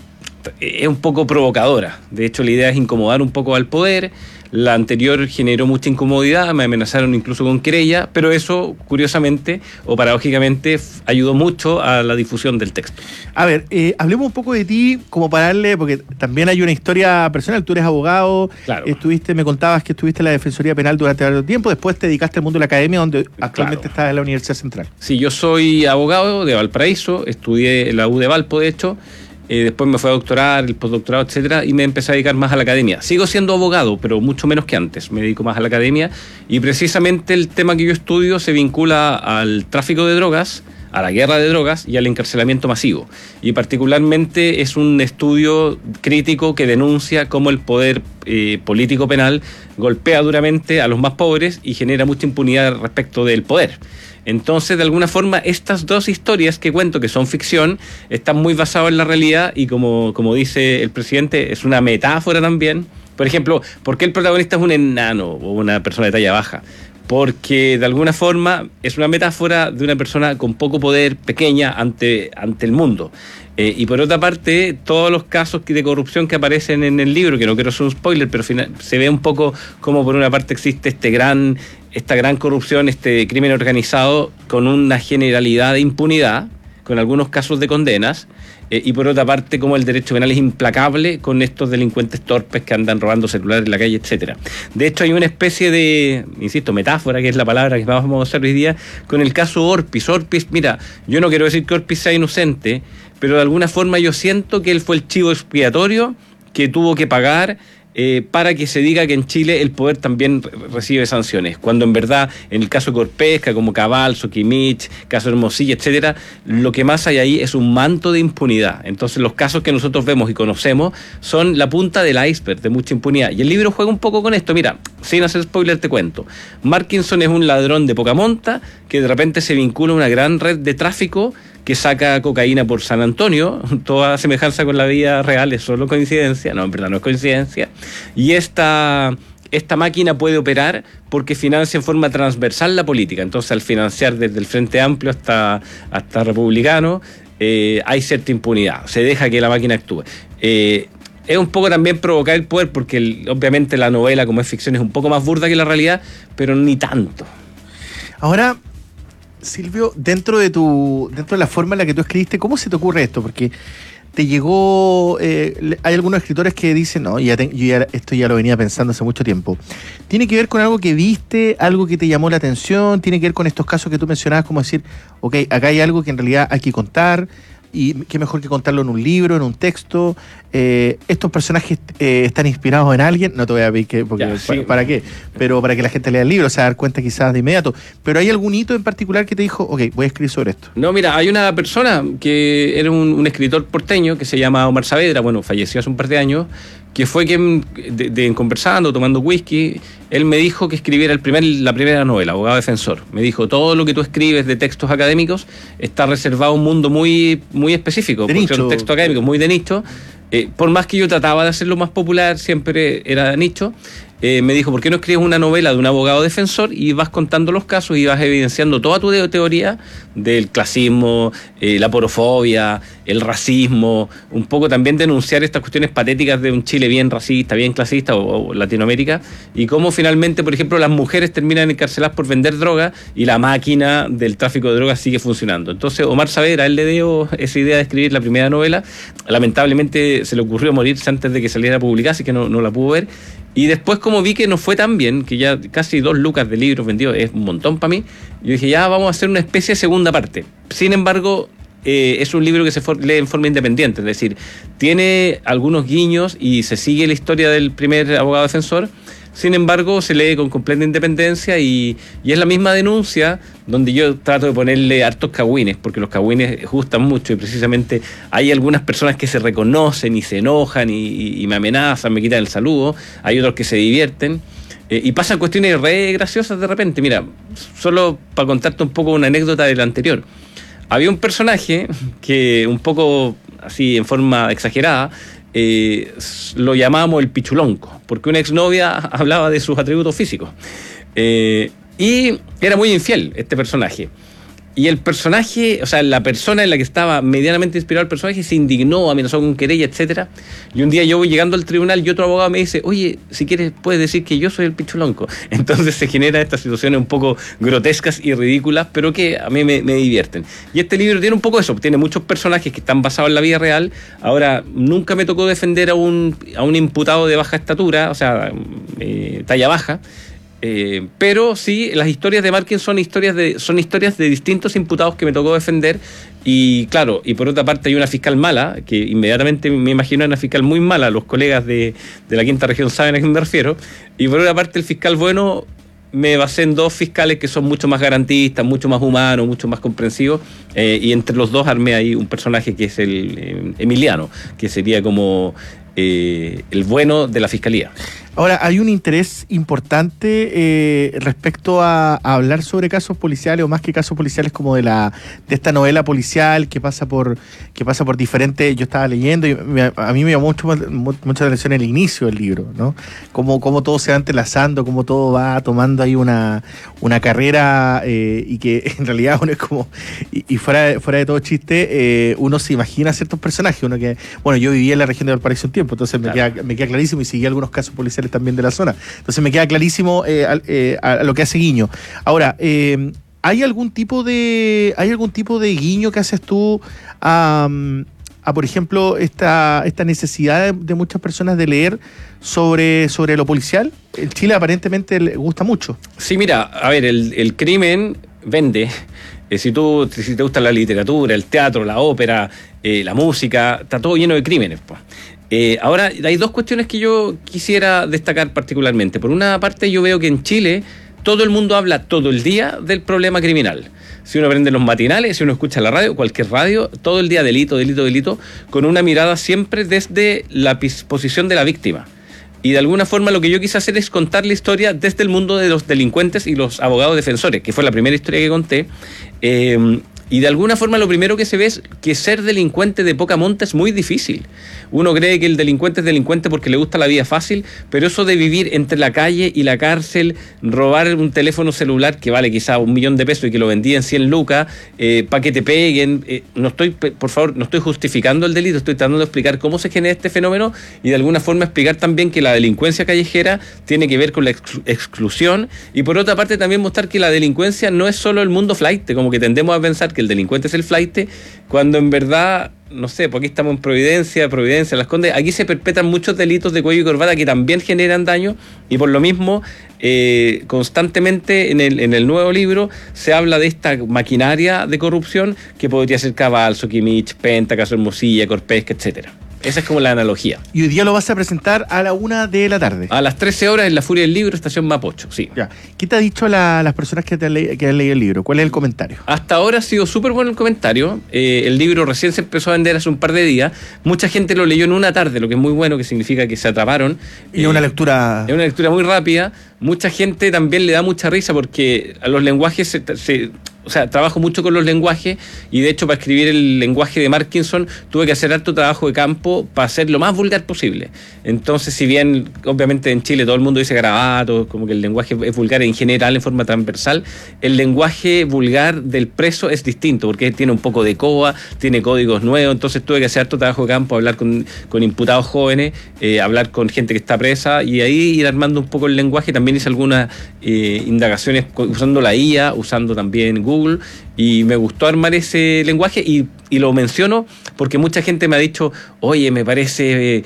es un poco provocadora. De hecho, la idea es incomodar un poco al poder. La anterior generó mucha incomodidad, me amenazaron incluso con querella, pero eso, curiosamente o paradójicamente, ayudó mucho a la difusión del texto. A ver, hablemos un poco de ti, como para darle, porque también hay una historia personal. Tú eres abogado, claro. Me contabas que estuviste en la Defensoría Penal durante varios tiempo, después te dedicaste al mundo de la academia, donde actualmente estás en la Universidad Central. Sí, yo soy abogado de Valparaíso, estudié en la U de Valpo, de hecho, después me fui a doctorar, el postdoctorado, etcétera, y me empecé a dedicar más a la academia. Sigo siendo abogado, pero mucho menos que antes. Me dedico más a la academia y precisamente el tema que yo estudio se vincula al tráfico de drogas, a la guerra de drogas y al encarcelamiento masivo. Y particularmente es un estudio crítico que denuncia cómo el poder político penal golpea duramente a los más pobres y genera mucha impunidad respecto del poder. Entonces, de alguna forma, estas dos historias que cuento, que son ficción, están muy basadas en la realidad y como dice el presidente, es una metáfora también. Por ejemplo, ¿por qué el protagonista es un enano o una persona de talla baja? Porque de alguna forma es una metáfora de una persona con poco poder, pequeña ante el mundo. Y por otra parte, todos los casos de corrupción que aparecen en el libro, que no quiero ser un spoiler, pero se ve un poco como por una parte existe esta gran corrupción, este crimen organizado con una generalidad de impunidad, con algunos casos de condenas, y por otra parte como el derecho penal es implacable con estos delincuentes torpes que andan robando celulares en la calle, etcétera. De hecho hay una especie de, insisto, metáfora, que es la palabra que vamos a usar hoy día, con el caso Orpis. Orpis, mira, yo no quiero decir que Orpis sea inocente, pero de alguna forma yo siento que él fue el chivo expiatorio que tuvo que pagar para que se diga que en Chile el poder también recibe sanciones, cuando en verdad en el caso de Corpesca, como Cabal, Soquimich, caso Hermosilla, etcétera, lo que más hay ahí es un manto de impunidad. Entonces los casos que nosotros vemos y conocemos son la punta del iceberg de mucha impunidad, y el libro juega un poco con esto. Mira, sin hacer spoiler te cuento, Markinson es un ladrón de poca monta que de repente se vincula a una gran red de tráfico que saca cocaína por San Antonio. Toda semejanza con la vida real es solo coincidencia, no, en verdad no es coincidencia, y esta máquina puede operar porque financia en forma transversal la política. Entonces al financiar desde el Frente Amplio hasta republicano, hay cierta impunidad, se deja que la máquina actúe. Es un poco también provocar el poder, porque obviamente la novela, como es ficción, es un poco más burda que la realidad, pero ni tanto. Ahora, Silvio, dentro de la forma en la que tú escribiste, ¿cómo se te ocurre esto? Porque te llegó, hay algunos escritores que dicen, no, esto ya lo venía pensando hace mucho tiempo. ¿Tiene que ver con algo que viste, algo que te llamó la atención? ¿Tiene que ver con estos casos que tú mencionabas, como decir, ok, acá hay algo que en realidad hay que contar? Y qué mejor que contarlo en un libro, en un texto. Estos personajes están inspirados en alguien. No te voy a pedir para qué, pero para que la gente lea el libro, o sea, dar cuenta quizás de inmediato. Pero ¿hay algún hito en particular que te dijo, ok, voy a escribir sobre esto? No, mira, hay una persona que era un escritor porteño que se llama Omar Saavedra, bueno, falleció hace un par de años, que fue quien, conversando, tomando whisky, él me dijo que escribiera la primera novela, Abogado Defensor. Me dijo, todo lo que tú escribes de textos académicos está reservado a un mundo muy, muy específico, porque es un texto académico muy de nicho. Por más que yo trataba de hacerlo más popular, siempre era de nicho. Me dijo, ¿por qué no escribes una novela de un abogado defensor y vas contando los casos y vas evidenciando toda tu teoría del clasismo, la porofobia, el racismo, un poco también denunciar estas cuestiones patéticas de un Chile bien racista, bien clasista o Latinoamérica, y cómo finalmente, por ejemplo, las mujeres terminan encarceladas por vender droga y la máquina del tráfico de drogas sigue funcionando? Entonces Omar Saavedra, él le dio esa idea de escribir la primera novela. Lamentablemente se le ocurrió morirse antes de que saliera publicada, así que no la pudo ver. Y después, como vi que no fue tan bien, que ya casi 2 lucas de libros vendidos es un montón para mí, yo dije, ya vamos a hacer una especie de segunda parte. Sin embargo, es un libro que se lee en forma independiente, es decir, tiene algunos guiños y se sigue la historia del primer abogado defensor. Sin embargo, se lee con completa independencia y es la misma denuncia, donde yo trato de ponerle hartos cagüines, porque los cagüines gustan mucho y precisamente hay algunas personas que se reconocen y se enojan y me amenazan, me quitan el saludo, hay otros que se divierten y pasan cuestiones re graciosas de repente. Mira, solo para contarte un poco una anécdota del anterior. Había un personaje que un poco así en forma exagerada, lo llamábamos el pichulonco, porque una exnovia hablaba de sus atributos físicos, y era muy infiel este personaje. Y el personaje, o sea, la persona en la que estaba medianamente inspirado el personaje se indignó, amenazó con querella, etcétera. Y un día yo voy llegando al tribunal y otro abogado me dice, oye, si quieres puedes decir que yo soy el pichulonco. Entonces se genera estas situaciones un poco grotescas y ridículas, pero que a mí me divierten. Y este libro tiene un poco eso, tiene muchos personajes que están basados en la vida real. Ahora, nunca me tocó defender a un imputado de baja estatura, o sea, talla baja. Pero sí, las historias de Markin son historias de distintos imputados que me tocó defender. Y claro, y por otra parte hay una fiscal mala, que inmediatamente me imagino una fiscal muy mala, los colegas de la quinta región saben a quién me refiero. Y por otra parte el fiscal bueno, me basé en dos fiscales que son mucho más garantistas, mucho más humanos, mucho más comprensivos, y entre los dos armé ahí un personaje que es el Emiliano, que sería como el bueno de la fiscalía. Ahora, hay un interés importante respecto a hablar sobre casos policiales, o más que casos policiales, como de esta novela policial que pasa por diferentes. Yo estaba leyendo y a mí me llamó mucha atención el inicio del libro, ¿no? Cómo todo se va entrelazando, cómo todo va tomando ahí una carrera, y que en realidad uno es como, y fuera de todo chiste, uno se imagina ciertos personajes. Uno que, bueno, yo viví en la región de Valparaíso un tiempo, entonces me queda clarísimo, y seguí algunos casos policiales también de la zona. Entonces me queda clarísimo a lo que hace guiño. Ahora, ¿hay algún tipo de guiño que haces tú a por ejemplo, esta necesidad de muchas personas de leer sobre lo policial? En Chile aparentemente le gusta mucho. Sí, mira, a ver, el crimen vende. Si te gusta la literatura, el teatro, la ópera, la música, está todo lleno de crímenes, pues. Ahora, hay dos cuestiones que yo quisiera destacar particularmente. Por una parte, yo veo que en Chile todo el mundo habla todo el día del problema criminal. Si uno prende los matinales, si uno escucha la radio, cualquier radio, todo el día delito, con una mirada siempre desde la posición de la víctima. Y de alguna forma lo que yo quise hacer es contar la historia desde el mundo de los delincuentes y los abogados defensores, que fue la primera historia que conté. Y de alguna forma lo primero que se ve es que ser delincuente de poca monta es muy difícil. Uno cree que el delincuente es delincuente porque le gusta la vida fácil, pero eso de vivir entre la calle y la cárcel, robar un teléfono celular que vale quizá $1.000.000 y que lo vendí en 100 lucas, para que te peguen, por favor, no estoy justificando el delito, estoy tratando de explicar cómo se genera este fenómeno y de alguna forma explicar también que la delincuencia callejera tiene que ver con la exclusión, y por otra parte también mostrar que la delincuencia no es solo el mundo flight, como que tendemos a pensar que el delincuente es el flight, cuando en verdad, no sé, porque aquí estamos en Providencia, Las Condes, aquí se perpetran muchos delitos de cuello y corbata que también generan daño, y por lo mismo constantemente en el nuevo libro se habla de esta maquinaria de corrupción que podría ser Cabal, Soquimich, Penta, Caso Hermosilla, Corpesca, etcétera. Esa es como la analogía. Y hoy día lo vas a presentar a la 1 de la tarde. A las 13 horas en La Furia del Libro, Estación Mapocho, sí. Ya. ¿Qué te ha dicho las personas que han leído el libro? ¿Cuál es el comentario? Hasta ahora ha sido súper bueno el comentario. El libro recién se empezó a vender hace un par de días. Mucha gente lo leyó en una tarde, lo que es muy bueno, que significa que se atraparon. Y es una lectura... Es una lectura muy rápida. Mucha gente también le da mucha risa porque a los lenguajes o sea, trabajo mucho con los lenguajes, y de hecho para escribir el lenguaje de Markinson tuve que hacer harto trabajo de campo para ser lo más vulgar posible. Entonces, si bien obviamente en Chile todo el mundo dice garabato, como que el lenguaje es vulgar en general, en forma transversal, el lenguaje vulgar del preso es distinto porque tiene un poco de coa, tiene códigos nuevos. Entonces tuve que hacer harto trabajo de campo, hablar con imputados jóvenes, hablar con gente que está presa, y ahí ir armando un poco el lenguaje. También hice algunas indagaciones usando la IA, usando también Google, y me gustó armar ese lenguaje, y lo menciono porque mucha gente me ha dicho, oye, me parece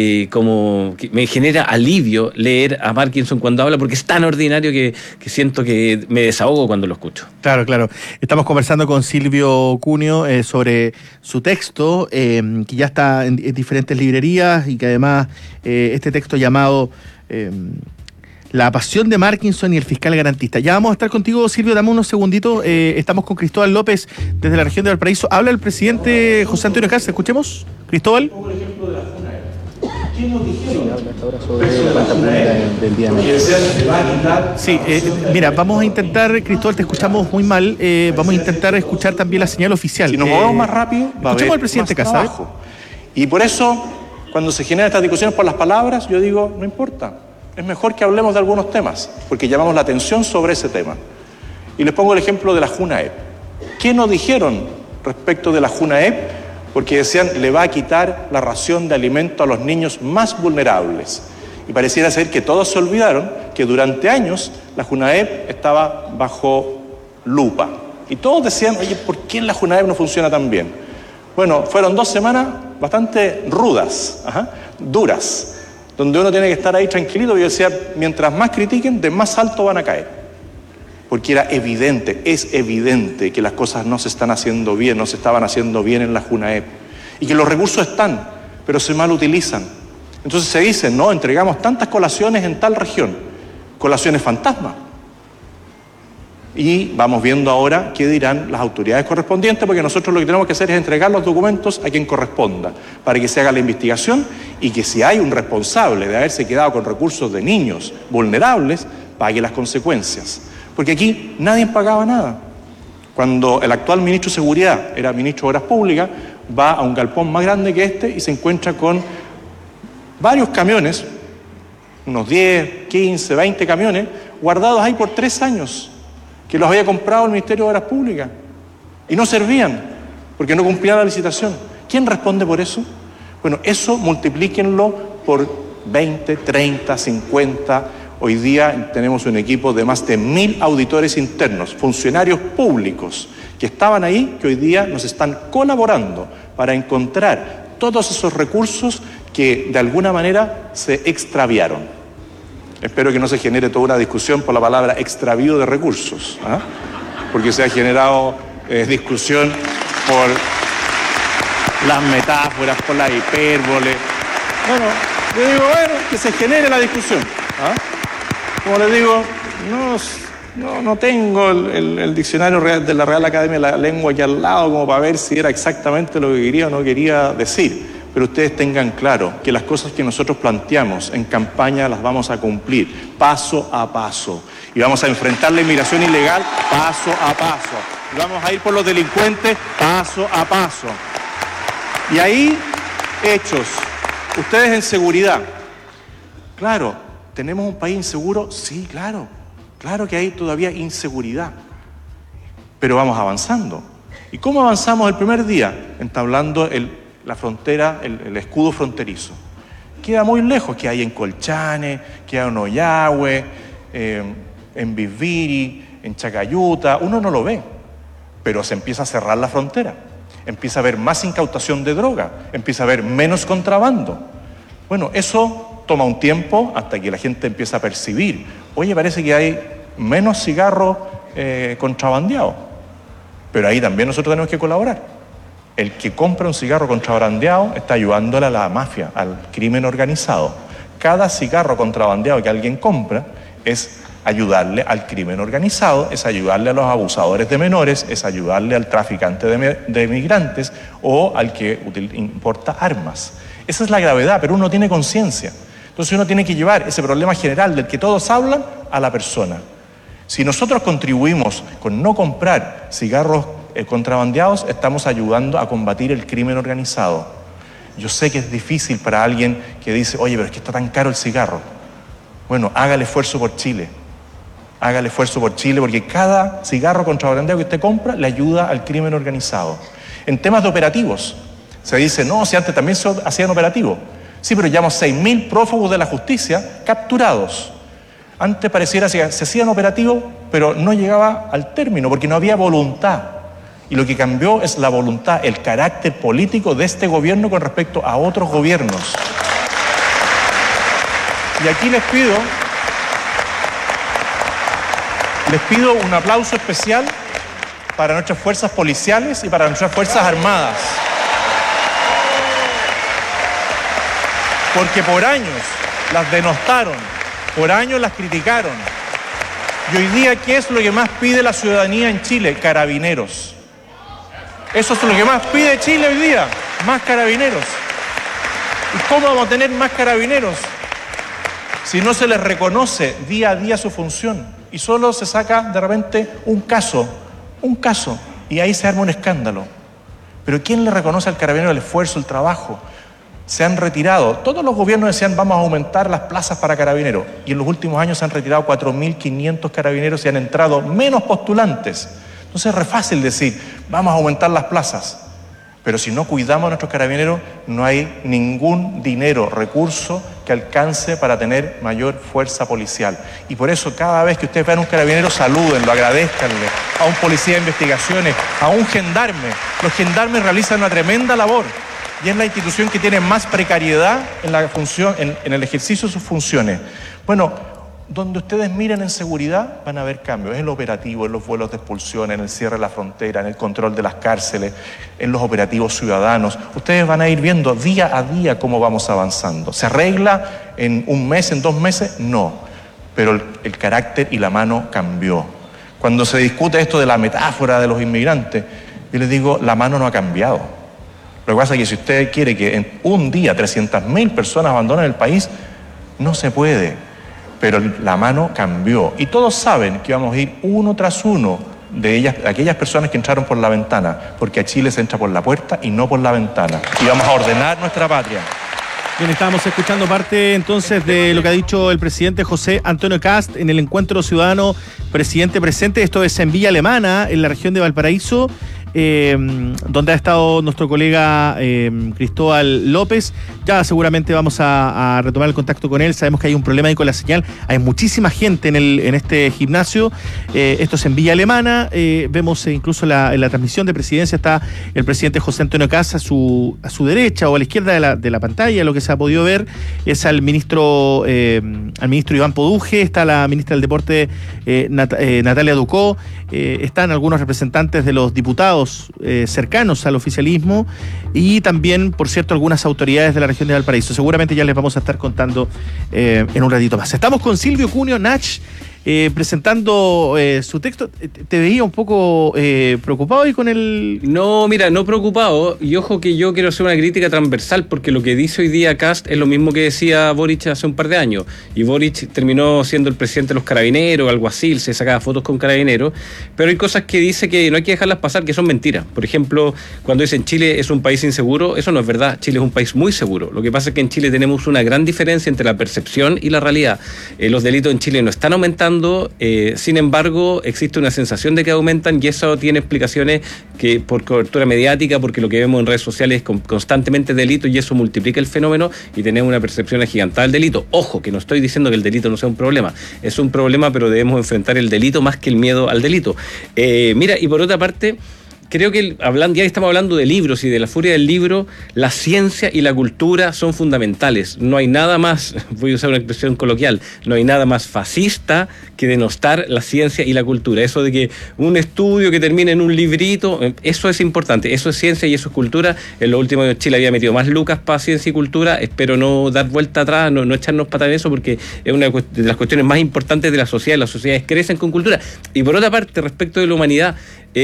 como que me genera alivio leer a Markinson cuando habla, porque es tan ordinario que siento que me desahogo cuando lo escucho. Claro. Estamos conversando con Silvio Cuneo sobre su texto, que ya está en diferentes librerías, y que además este texto llamado... La pasión de Markinson y el fiscal garantista. Ya vamos a estar contigo, Silvio, dame unos segunditos. Estamos con Cristóbal López desde la región de Valparaíso. Habla el presidente José Antonio Cast. Escuchemos, Cristóbal. ¿Qué nos dijeron sobre la cuenta pública del día de mañana? Sí, mira, vamos a intentar, Cristóbal, te escuchamos muy mal. Vamos a intentar escuchar también la señal oficial. Si nos movemos más rápido, va a haber al presidente más trabajo. Y por eso, cuando se generan estas discusiones por las palabras, yo digo, no importa. Es mejor que hablemos de algunos temas, porque llamamos la atención sobre ese tema. Y les pongo el ejemplo de la JUNAEP. ¿Qué nos dijeron respecto de la JUNAEP? Porque decían, le va a quitar la ración de alimento a los niños más vulnerables. Y pareciera ser que todos se olvidaron que durante años la JUNAEP estaba bajo lupa. Y todos decían, oye, ¿por qué la JUNAEP no funciona tan bien? Bueno, fueron 2 semanas bastante rudas, duras. donde uno tiene que estar ahí tranquilito. Y yo decía, mientras más critiquen, de más alto van a caer. Porque era evidente, es evidente que las cosas no se están haciendo bien, no se estaban haciendo bien en la JUNAEP. Y que los recursos están, pero se mal utilizan. Entonces se dice, no, entregamos tantas colaciones en tal región, colaciones fantasma. Y vamos viendo ahora qué dirán las autoridades correspondientes, porque nosotros lo que tenemos que hacer es entregar los documentos a quien corresponda, para que se haga la investigación y que si hay un responsable de haberse quedado con recursos de niños vulnerables, pague las consecuencias. Porque aquí nadie pagaba nada. Cuando el actual ministro de Seguridad era ministro de Obras Públicas, va a un galpón más grande que este y se encuentra con varios camiones, unos 10, 15, 20 camiones, guardados ahí por 3 años, que los había comprado el Ministerio de Obras Públicas y no servían porque no cumplían la licitación. ¿Quién responde por eso? Bueno, eso multiplíquenlo por 20, 30, 50. Hoy día tenemos un equipo de más de 1000 auditores internos, funcionarios públicos que estaban ahí, que hoy día nos están colaborando para encontrar todos esos recursos que de alguna manera se extraviaron. Espero que no se genere toda una discusión por la palabra extravío de recursos, ¿ah? Porque se ha generado discusión por las metáforas, por la hipérbole. Bueno, yo digo, bueno, que se genere la discusión, ¿ah? Como les digo, no tengo el diccionario de la Real Academia de la Lengua aquí al lado como para ver si era exactamente lo que quería o no quería decir. Pero ustedes tengan claro que las cosas que nosotros planteamos en campaña las vamos a cumplir paso a paso. Y vamos a enfrentar la inmigración ilegal paso a paso. Y vamos a ir por los delincuentes paso a paso. Y ahí, hechos. Ustedes en seguridad. Claro, ¿tenemos un país inseguro? Sí, claro. Claro que hay todavía inseguridad. Pero vamos avanzando. ¿Y cómo avanzamos el primer día? Entablando la frontera, el escudo fronterizo. Queda muy lejos, que hay en Colchane, queda en Ollagüe, en Bisbiri, en Chacayuta, uno no lo ve, pero se empieza a cerrar la frontera, empieza a haber más incautación de droga, empieza a haber menos contrabando. Bueno, eso toma un tiempo hasta que la gente empieza a percibir, oye, parece que hay menos cigarros contrabandeados, pero ahí también nosotros tenemos que colaborar. El que compra un cigarro contrabandeado está ayudándole a la mafia, al crimen organizado. Cada cigarro contrabandeado que alguien compra es ayudarle al crimen organizado, es ayudarle a los abusadores de menores, es ayudarle al traficante de migrantes o al que importa armas. Esa es la gravedad, pero uno tiene conciencia. Entonces uno tiene que llevar ese problema general del que todos hablan a la persona. Si nosotros contribuimos con no comprar cigarros contrabandeados, estamos ayudando a combatir el crimen organizado. Yo sé que es difícil para alguien que dice, oye, pero es que está tan caro el cigarro. Bueno, haga el esfuerzo por Chile. Haga el esfuerzo por Chile, porque cada cigarro contrabandeado que usted compra le ayuda al crimen organizado. En temas de operativos, se dice, no, si antes también se hacían operativos. Sí, pero llevamos 6.000 prófugos de la justicia capturados. Antes pareciera que se hacían operativos, pero no llegaba al término, porque no había voluntad. Y lo que cambió es la voluntad, el carácter político de este gobierno con respecto a otros gobiernos. Y aquí les pido un aplauso especial para nuestras fuerzas policiales y para nuestras fuerzas armadas. Porque por años las denostaron, por años las criticaron. Y hoy día, ¿qué es lo que más pide la ciudadanía en Chile? Carabineros. Eso es lo que más pide Chile hoy día, más carabineros. ¿Y cómo vamos a tener más carabineros si no se les reconoce día a día su función? Y solo se saca de repente un caso, y ahí se arma un escándalo. Pero ¿quién le reconoce al carabinero el esfuerzo, el trabajo? Se han retirado, todos los gobiernos decían vamos a aumentar las plazas para carabineros, y en los últimos años se han retirado 4.500 carabineros y han entrado menos postulantes. Entonces es re fácil decir, vamos a aumentar las plazas, pero si no cuidamos a nuestros carabineros, no hay ningún dinero, recurso que alcance para tener mayor fuerza policial. Y por eso cada vez que ustedes vean un carabinero, salúdenlo, agradezcanle, a un policía de investigaciones, a un gendarme. Los gendarmes realizan una tremenda labor y es la institución que tiene más precariedad en la función, en el ejercicio de sus funciones. Bueno, donde ustedes miren en seguridad van a ver cambios, en lo operativo, en los vuelos de expulsión, en el cierre de la frontera, en el control de las cárceles, en los operativos ciudadanos. Ustedes van a ir viendo día a día cómo vamos avanzando. ¿Se arregla en un mes, en 2 meses? No, pero el carácter y la mano cambió. Cuando se discute esto de la metáfora de los inmigrantes, yo les digo, la mano no ha cambiado. Lo que pasa es que si usted quiere que en un día 300.000 personas abandonen el país, no se puede. Pero la mano cambió. Y todos saben que vamos a ir uno tras uno de ellas, aquellas personas que entraron por la ventana, porque a Chile se entra por la puerta y no por la ventana. Y vamos a ordenar nuestra patria. Bien, estábamos escuchando parte entonces de lo que ha dicho el presidente José Antonio Kast en el encuentro ciudadano presidente presente. Esto es en Villa Alemana, en la región de Valparaíso, donde ha estado nuestro colega Cristóbal López. Ya seguramente vamos a retomar el contacto con él. Sabemos que hay un problema ahí con la señal. Hay muchísima gente en este gimnasio. Esto es en Villa Alemana. Vemos incluso en la transmisión de presidencia está el presidente José Antonio Kast a su derecha o a la izquierda de la pantalla. Lo que se ha podido ver es al ministro Iván Poduje. Está la ministra del Deporte Natalia Ducó. Están algunos representantes de los diputados cercanos al oficialismo y también, por cierto, algunas autoridades de la región de Valparaíso. Seguramente ya les vamos a estar contando en un ratito más. Estamos con Silvio Cuneo Nach presentando su texto. Te veía un poco preocupado ahí con el... No, mira, no preocupado, y ojo que yo quiero hacer una crítica transversal, porque lo que dice hoy día Kast es lo mismo que decía Boric hace un par de años, y Boric terminó siendo el presidente de los carabineros, alguacil, se sacaba fotos con carabineros, pero hay cosas que dice que no hay que dejarlas pasar, que son mentiras. Por ejemplo, cuando dicen Chile es un país inseguro, eso no es verdad. Chile es un país muy seguro. Lo que pasa es que en Chile tenemos una gran diferencia entre la percepción y la realidad. Los delitos en Chile no están aumentando. Sin embargo, existe una sensación de que aumentan, y eso tiene explicaciones que por cobertura mediática, porque lo que vemos en redes sociales es constantemente delito, y eso multiplica el fenómeno y tenemos una percepción agigantada del delito. Ojo, que no estoy diciendo que el delito no sea un problema, es un problema, pero debemos enfrentar el delito más que el miedo al delito. Mira, y por otra parte, creo que ya estamos hablando de libros y de la furia del libro, la ciencia y la cultura son fundamentales. No hay nada más, voy a usar una expresión coloquial, no hay nada más fascista que denostar la ciencia y la cultura. Eso de que un estudio que termine en un librito, eso es importante, eso es ciencia y eso es cultura. En los últimos años Chile había metido más lucas para ciencia y cultura, espero no dar vuelta atrás, no echarnos patas en eso, porque es una de las cuestiones más importantes de la sociedad. Las sociedades crecen con cultura. Y por otra parte, respecto de la humanidad,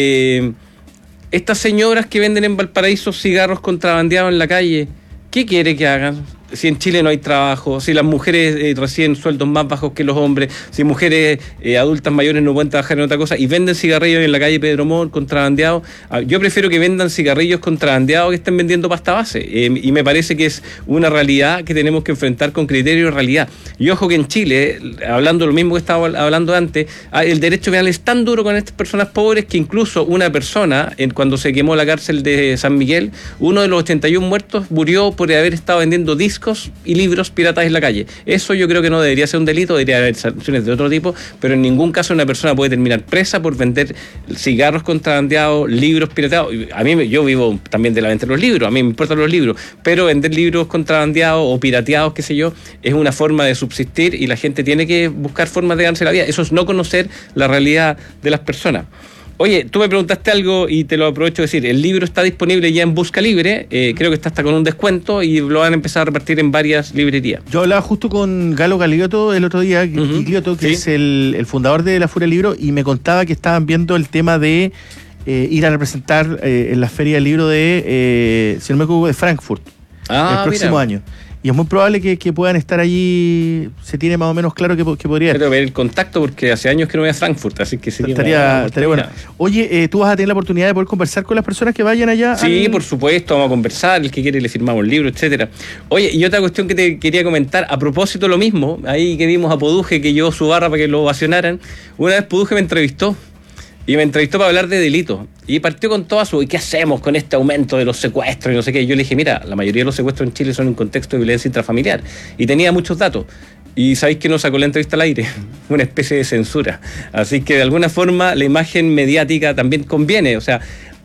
estas señoras que venden en Valparaíso cigarros contrabandeados en la calle, ¿qué quiere que hagan? Si en Chile no hay trabajo, si las mujeres reciben sueldos más bajos que los hombres, si mujeres adultas mayores no pueden trabajar en otra cosa y venden cigarrillos en la calle Pedro Mor contrabandeados, yo prefiero que vendan cigarrillos contrabandeados que estén vendiendo pasta base, y me parece que es una realidad que tenemos que enfrentar con criterio de realidad. Y ojo que en Chile, hablando lo mismo que estaba hablando antes, el derecho penal es tan duro con estas personas pobres que incluso una persona, cuando se quemó la cárcel de San Miguel, uno de los 81 muertos murió por haber estado vendiendo discos y libros piratas en la calle. Eso yo creo que no debería ser un delito, debería haber sanciones de otro tipo, pero en ningún caso una persona puede terminar presa por vender cigarros contrabandeados, libros pirateados. Yo vivo también de la venta de los libros, a mí me importan los libros, pero vender libros contrabandeados o pirateados, qué sé yo, es una forma de subsistir y la gente tiene que buscar formas de ganarse la vida. Eso es no conocer la realidad de las personas. Oye, tú me preguntaste algo y te lo aprovecho de decir. El libro está disponible ya en Busca Libre, creo que está hasta con un descuento y lo van a empezar a repartir en varias librerías. Yo hablaba justo con Galo Gaglioto el otro día, Gaglioto, que es el fundador de la Furia del Libro, y me contaba que estaban viendo el tema de ir a representar en la Feria del Libro de, si no me equivoco, de Frankfurt el próximo año. Y es muy probable que puedan estar allí. Se tiene más o menos claro que podría. Quiero ver el contacto porque hace años que no voy a Frankfurt, así que estaría bueno. Oye, ¿tú vas a tener la oportunidad de poder conversar con las personas que vayan allá? Sí, por supuesto, vamos a conversar. El que quiere le firmamos el libro, etcétera. Oye, y otra cuestión que te quería comentar, a propósito lo mismo, ahí que vimos a Poduje, que llevó su barra para que lo ovacionaran. Una vez Poduje me entrevistó. Y me entrevistó para hablar de delitos. Y partió con toda su... ¿Y qué hacemos con este aumento de los secuestros? Y no sé qué. Y yo le dije, mira, la mayoría de los secuestros en Chile son en un contexto de violencia intrafamiliar. Y tenía muchos datos. Y ¿sabéis que no sacó la entrevista al aire? Una especie de censura. Así que de alguna forma la imagen mediática también conviene. O sea,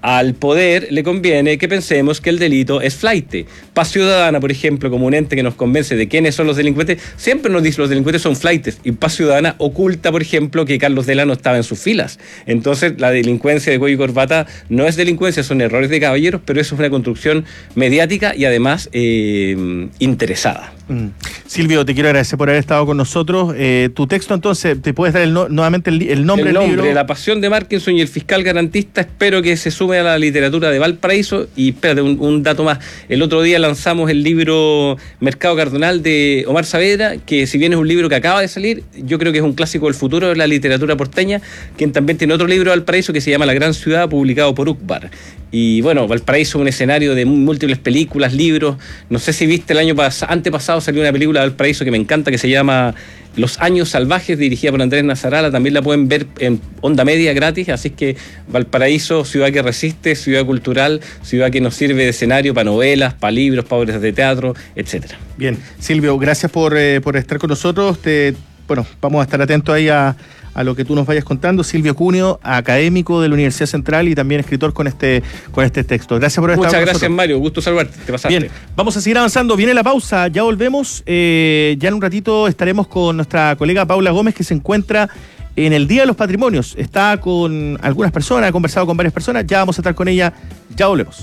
Al poder le conviene que pensemos que el delito es flaite. Paz Ciudadana, por ejemplo, como un ente que nos convence de quiénes son los delincuentes, siempre nos dice los delincuentes son flaites. Y Paz Ciudadana oculta, por ejemplo, que Carlos Delano estaba en sus filas. Entonces, la delincuencia de cuello y corbata no es delincuencia, son errores de caballeros, pero eso es una construcción mediática y además interesada. Silvio, te quiero agradecer por haber estado con nosotros. Tu texto, entonces, ¿te puedes dar nuevamente el nombre del libro? La pasión de Parkinson y el fiscal garantista. Espero que se sume a la literatura de Valparaíso. Y espérate, un dato más. El otro día lanzamos el libro Mercado Cardonal de Omar Saavedra, que si bien es un libro que acaba de salir, yo creo que es un clásico del futuro de la literatura porteña, quien también tiene otro libro de Valparaíso que se llama La Gran Ciudad, publicado por UCBAR. Y bueno, Valparaíso es un escenario de múltiples películas, libros. No sé si viste el año antepasado salió una película de Valparaíso que me encanta, que se llama Los Años Salvajes, dirigida por Andrés Nazarala. También la pueden ver en Onda Media gratis. Así que Valparaíso, ciudad que resiste, ciudad cultural, ciudad que nos sirve de escenario para novelas, para libros, para obras de teatro, etcétera. Bien, Silvio, gracias por estar con nosotros. Bueno, vamos a estar atentos ahí a lo que tú nos vayas contando. Silvio Cuneo, académico de la Universidad Central y también escritor con este texto. Gracias por haber estado con nosotros. Muchas gracias, Mario. Gusto saludarte. Te pasaste. Bien, vamos a seguir avanzando. Viene la pausa, ya volvemos. Ya en un ratito estaremos con nuestra colega Paula Gómez, que se encuentra en el Día de los Patrimonios. Está con algunas personas, ha conversado con varias personas. Ya vamos a estar con ella. Ya volvemos.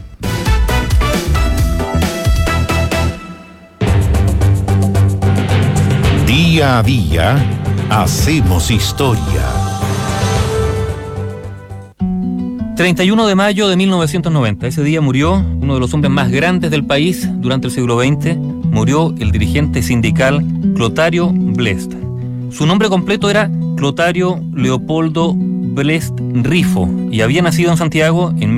Día a día hacemos historia. 31 de mayo de 1990. Ese día murió uno de los hombres más grandes del país durante el siglo XX. Murió el dirigente sindical Clotario Blest. Su nombre completo era Clotario Leopoldo Blest Rifo y había nacido en Santiago en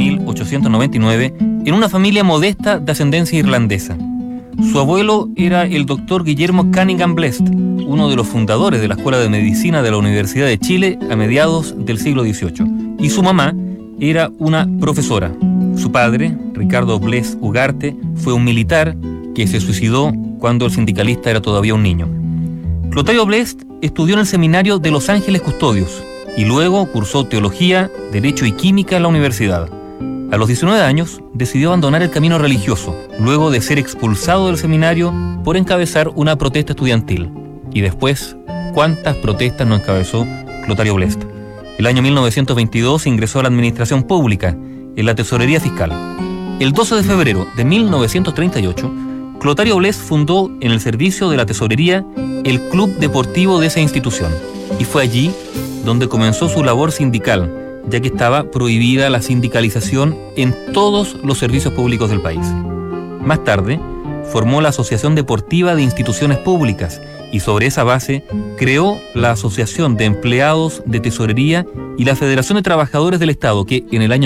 1899 en una familia modesta de ascendencia irlandesa. Su abuelo era el doctor Guillermo Cunningham Blest, uno de los fundadores de la Escuela de Medicina de la Universidad de Chile a mediados del siglo XVIII. Y su mamá era una profesora. Su padre, Ricardo Blest Ugarte, fue un militar que se suicidó cuando el sindicalista era todavía un niño. Clotario Blest estudió en el seminario de Los Ángeles Custodios y luego cursó teología, derecho y química en la universidad. A los 19 años decidió abandonar el camino religioso, luego de ser expulsado del seminario por encabezar una protesta estudiantil. Y después, ¿cuántas protestas no encabezó Clotario Blest? El año 1922 ingresó a la administración pública, en la tesorería fiscal. El 12 de febrero de 1938, Clotario Blest fundó en el servicio de la tesorería el club deportivo de esa institución. Y fue allí donde comenzó su labor sindical, ya que estaba prohibida la sindicalización en todos los servicios públicos del país. Más tarde, formó la Asociación Deportiva de Instituciones Públicas y sobre esa base creó la Asociación de Empleados de Tesorería y la Federación de Trabajadores del Estado, que en el año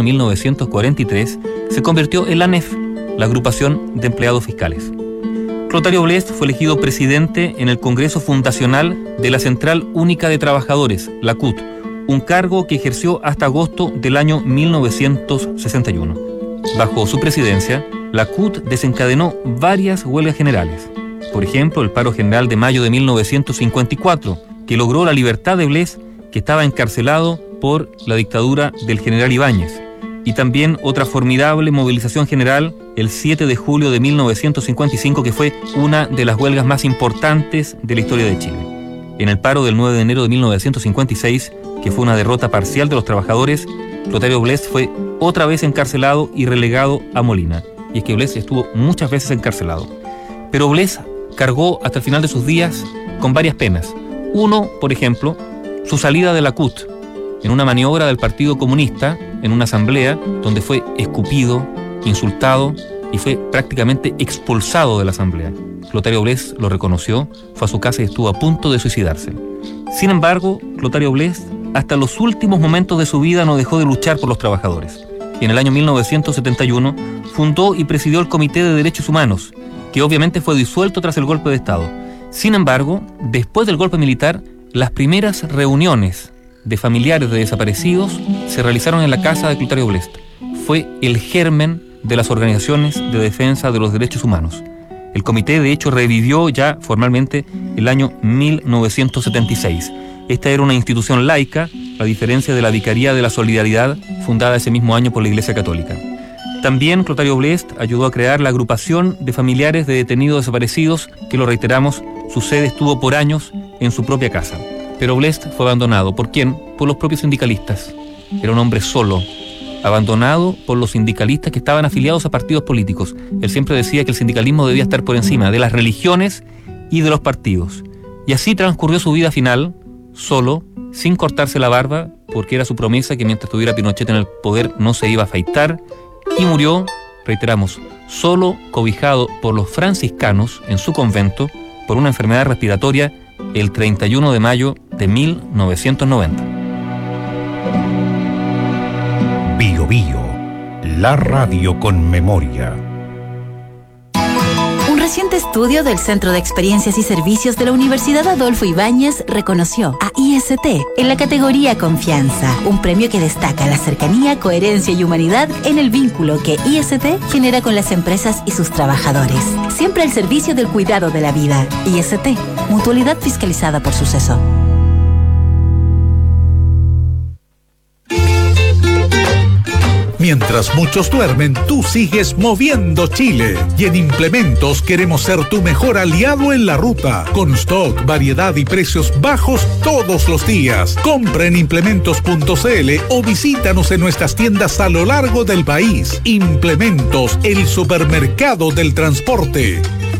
1943 se convirtió en la ANEF, la Agrupación de Empleados Fiscales. Clotario Blest fue elegido presidente en el Congreso Fundacional de la Central Única de Trabajadores, la CUT, un cargo que ejerció hasta agosto del año 1961. Bajo su presidencia, la CUT desencadenó varias huelgas generales. Por ejemplo, el paro general de mayo de 1954, que logró la libertad de Blest, que estaba encarcelado por la dictadura del general Ibáñez. Y también otra formidable movilización general el 7 de julio de 1955, que fue una de las huelgas más importantes de la historia de Chile. En el paro del 9 de enero de 1956, que fue una derrota parcial de los trabajadores, Clotario Blest fue otra vez encarcelado y relegado a Molina. Y es que Blest estuvo muchas veces encarcelado. Pero Blest cargó hasta el final de sus días con varias penas. Uno, por ejemplo, su salida de la CUT, en una maniobra del Partido Comunista, en una asamblea donde fue escupido, insultado y fue prácticamente expulsado de la asamblea. Clotario Blest lo reconoció, fue a su casa y estuvo a punto de suicidarse. Sin embargo, Clotario Blest, hasta los últimos momentos de su vida, no dejó de luchar por los trabajadores. En el año 1971 fundó y presidió el Comité de Derechos Humanos, que obviamente fue disuelto tras el golpe de Estado. Sin embargo, después del golpe militar, las primeras reuniones de familiares de desaparecidos se realizaron en la casa de Clotario Blest. Fue el germen de las organizaciones de defensa de los derechos humanos. El comité, de hecho, revivió ya formalmente el año 1976. Esta era una institución laica, a diferencia de la Vicaría de la Solidaridad, fundada ese mismo año por la Iglesia Católica. También Clotario Blest ayudó a crear la agrupación de familiares de detenidos desaparecidos, que, lo reiteramos, su sede estuvo por años en su propia casa. Pero Blest fue abandonado. ¿Por quién? Por los propios sindicalistas. Era un hombre solo, abandonado por los sindicalistas que estaban afiliados a partidos políticos. Él siempre decía que el sindicalismo debía estar por encima de las religiones y de los partidos. Y así transcurrió su vida final, solo, sin cortarse la barba, porque era su promesa que mientras estuviera Pinochet en el poder no se iba a afeitar, y murió, reiteramos, solo, cobijado por los franciscanos en su convento por una enfermedad respiratoria el 31 de mayo de 1990. Bio Bio, la radio con memoria. Un reciente estudio del Centro de Experiencias y Servicios de la Universidad Adolfo Ibáñez reconoció a IST en la categoría Confianza, un premio que destaca la cercanía, coherencia y humanidad en el vínculo que IST genera con las empresas y sus trabajadores. Siempre al servicio del cuidado de la vida. IST, mutualidad fiscalizada por Suceso. Mientras muchos duermen, tú sigues moviendo Chile. Y en Implementos queremos ser tu mejor aliado en la ruta. Con stock, variedad y precios bajos todos los días. Compra en implementos.cl o visítanos en nuestras tiendas a lo largo del país. Implementos, el supermercado del transporte.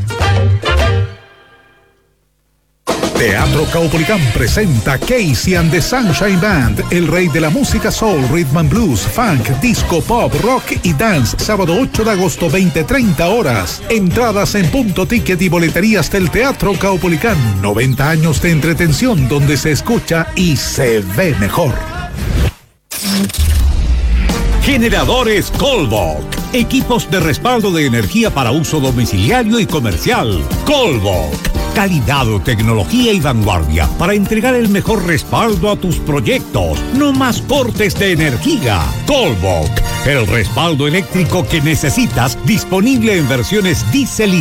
Teatro Caupolicán presenta Casey and the Sunshine Band, el rey de la música soul, rhythm and blues, funk, disco, pop, rock y dance, sábado 8 de agosto, 20:30 horas. Entradas en Punto Ticket y boleterías del Teatro Caupolicán. 90 años de entretención donde se escucha y se ve mejor. Generadores Colbok. Equipos de respaldo de energía para uso domiciliario y comercial. Colbok. Calidad, tecnología y vanguardia para entregar el mejor respaldo a tus proyectos. No más cortes de energía. Colbok. El respaldo eléctrico que necesitas, disponible en versiones diésel y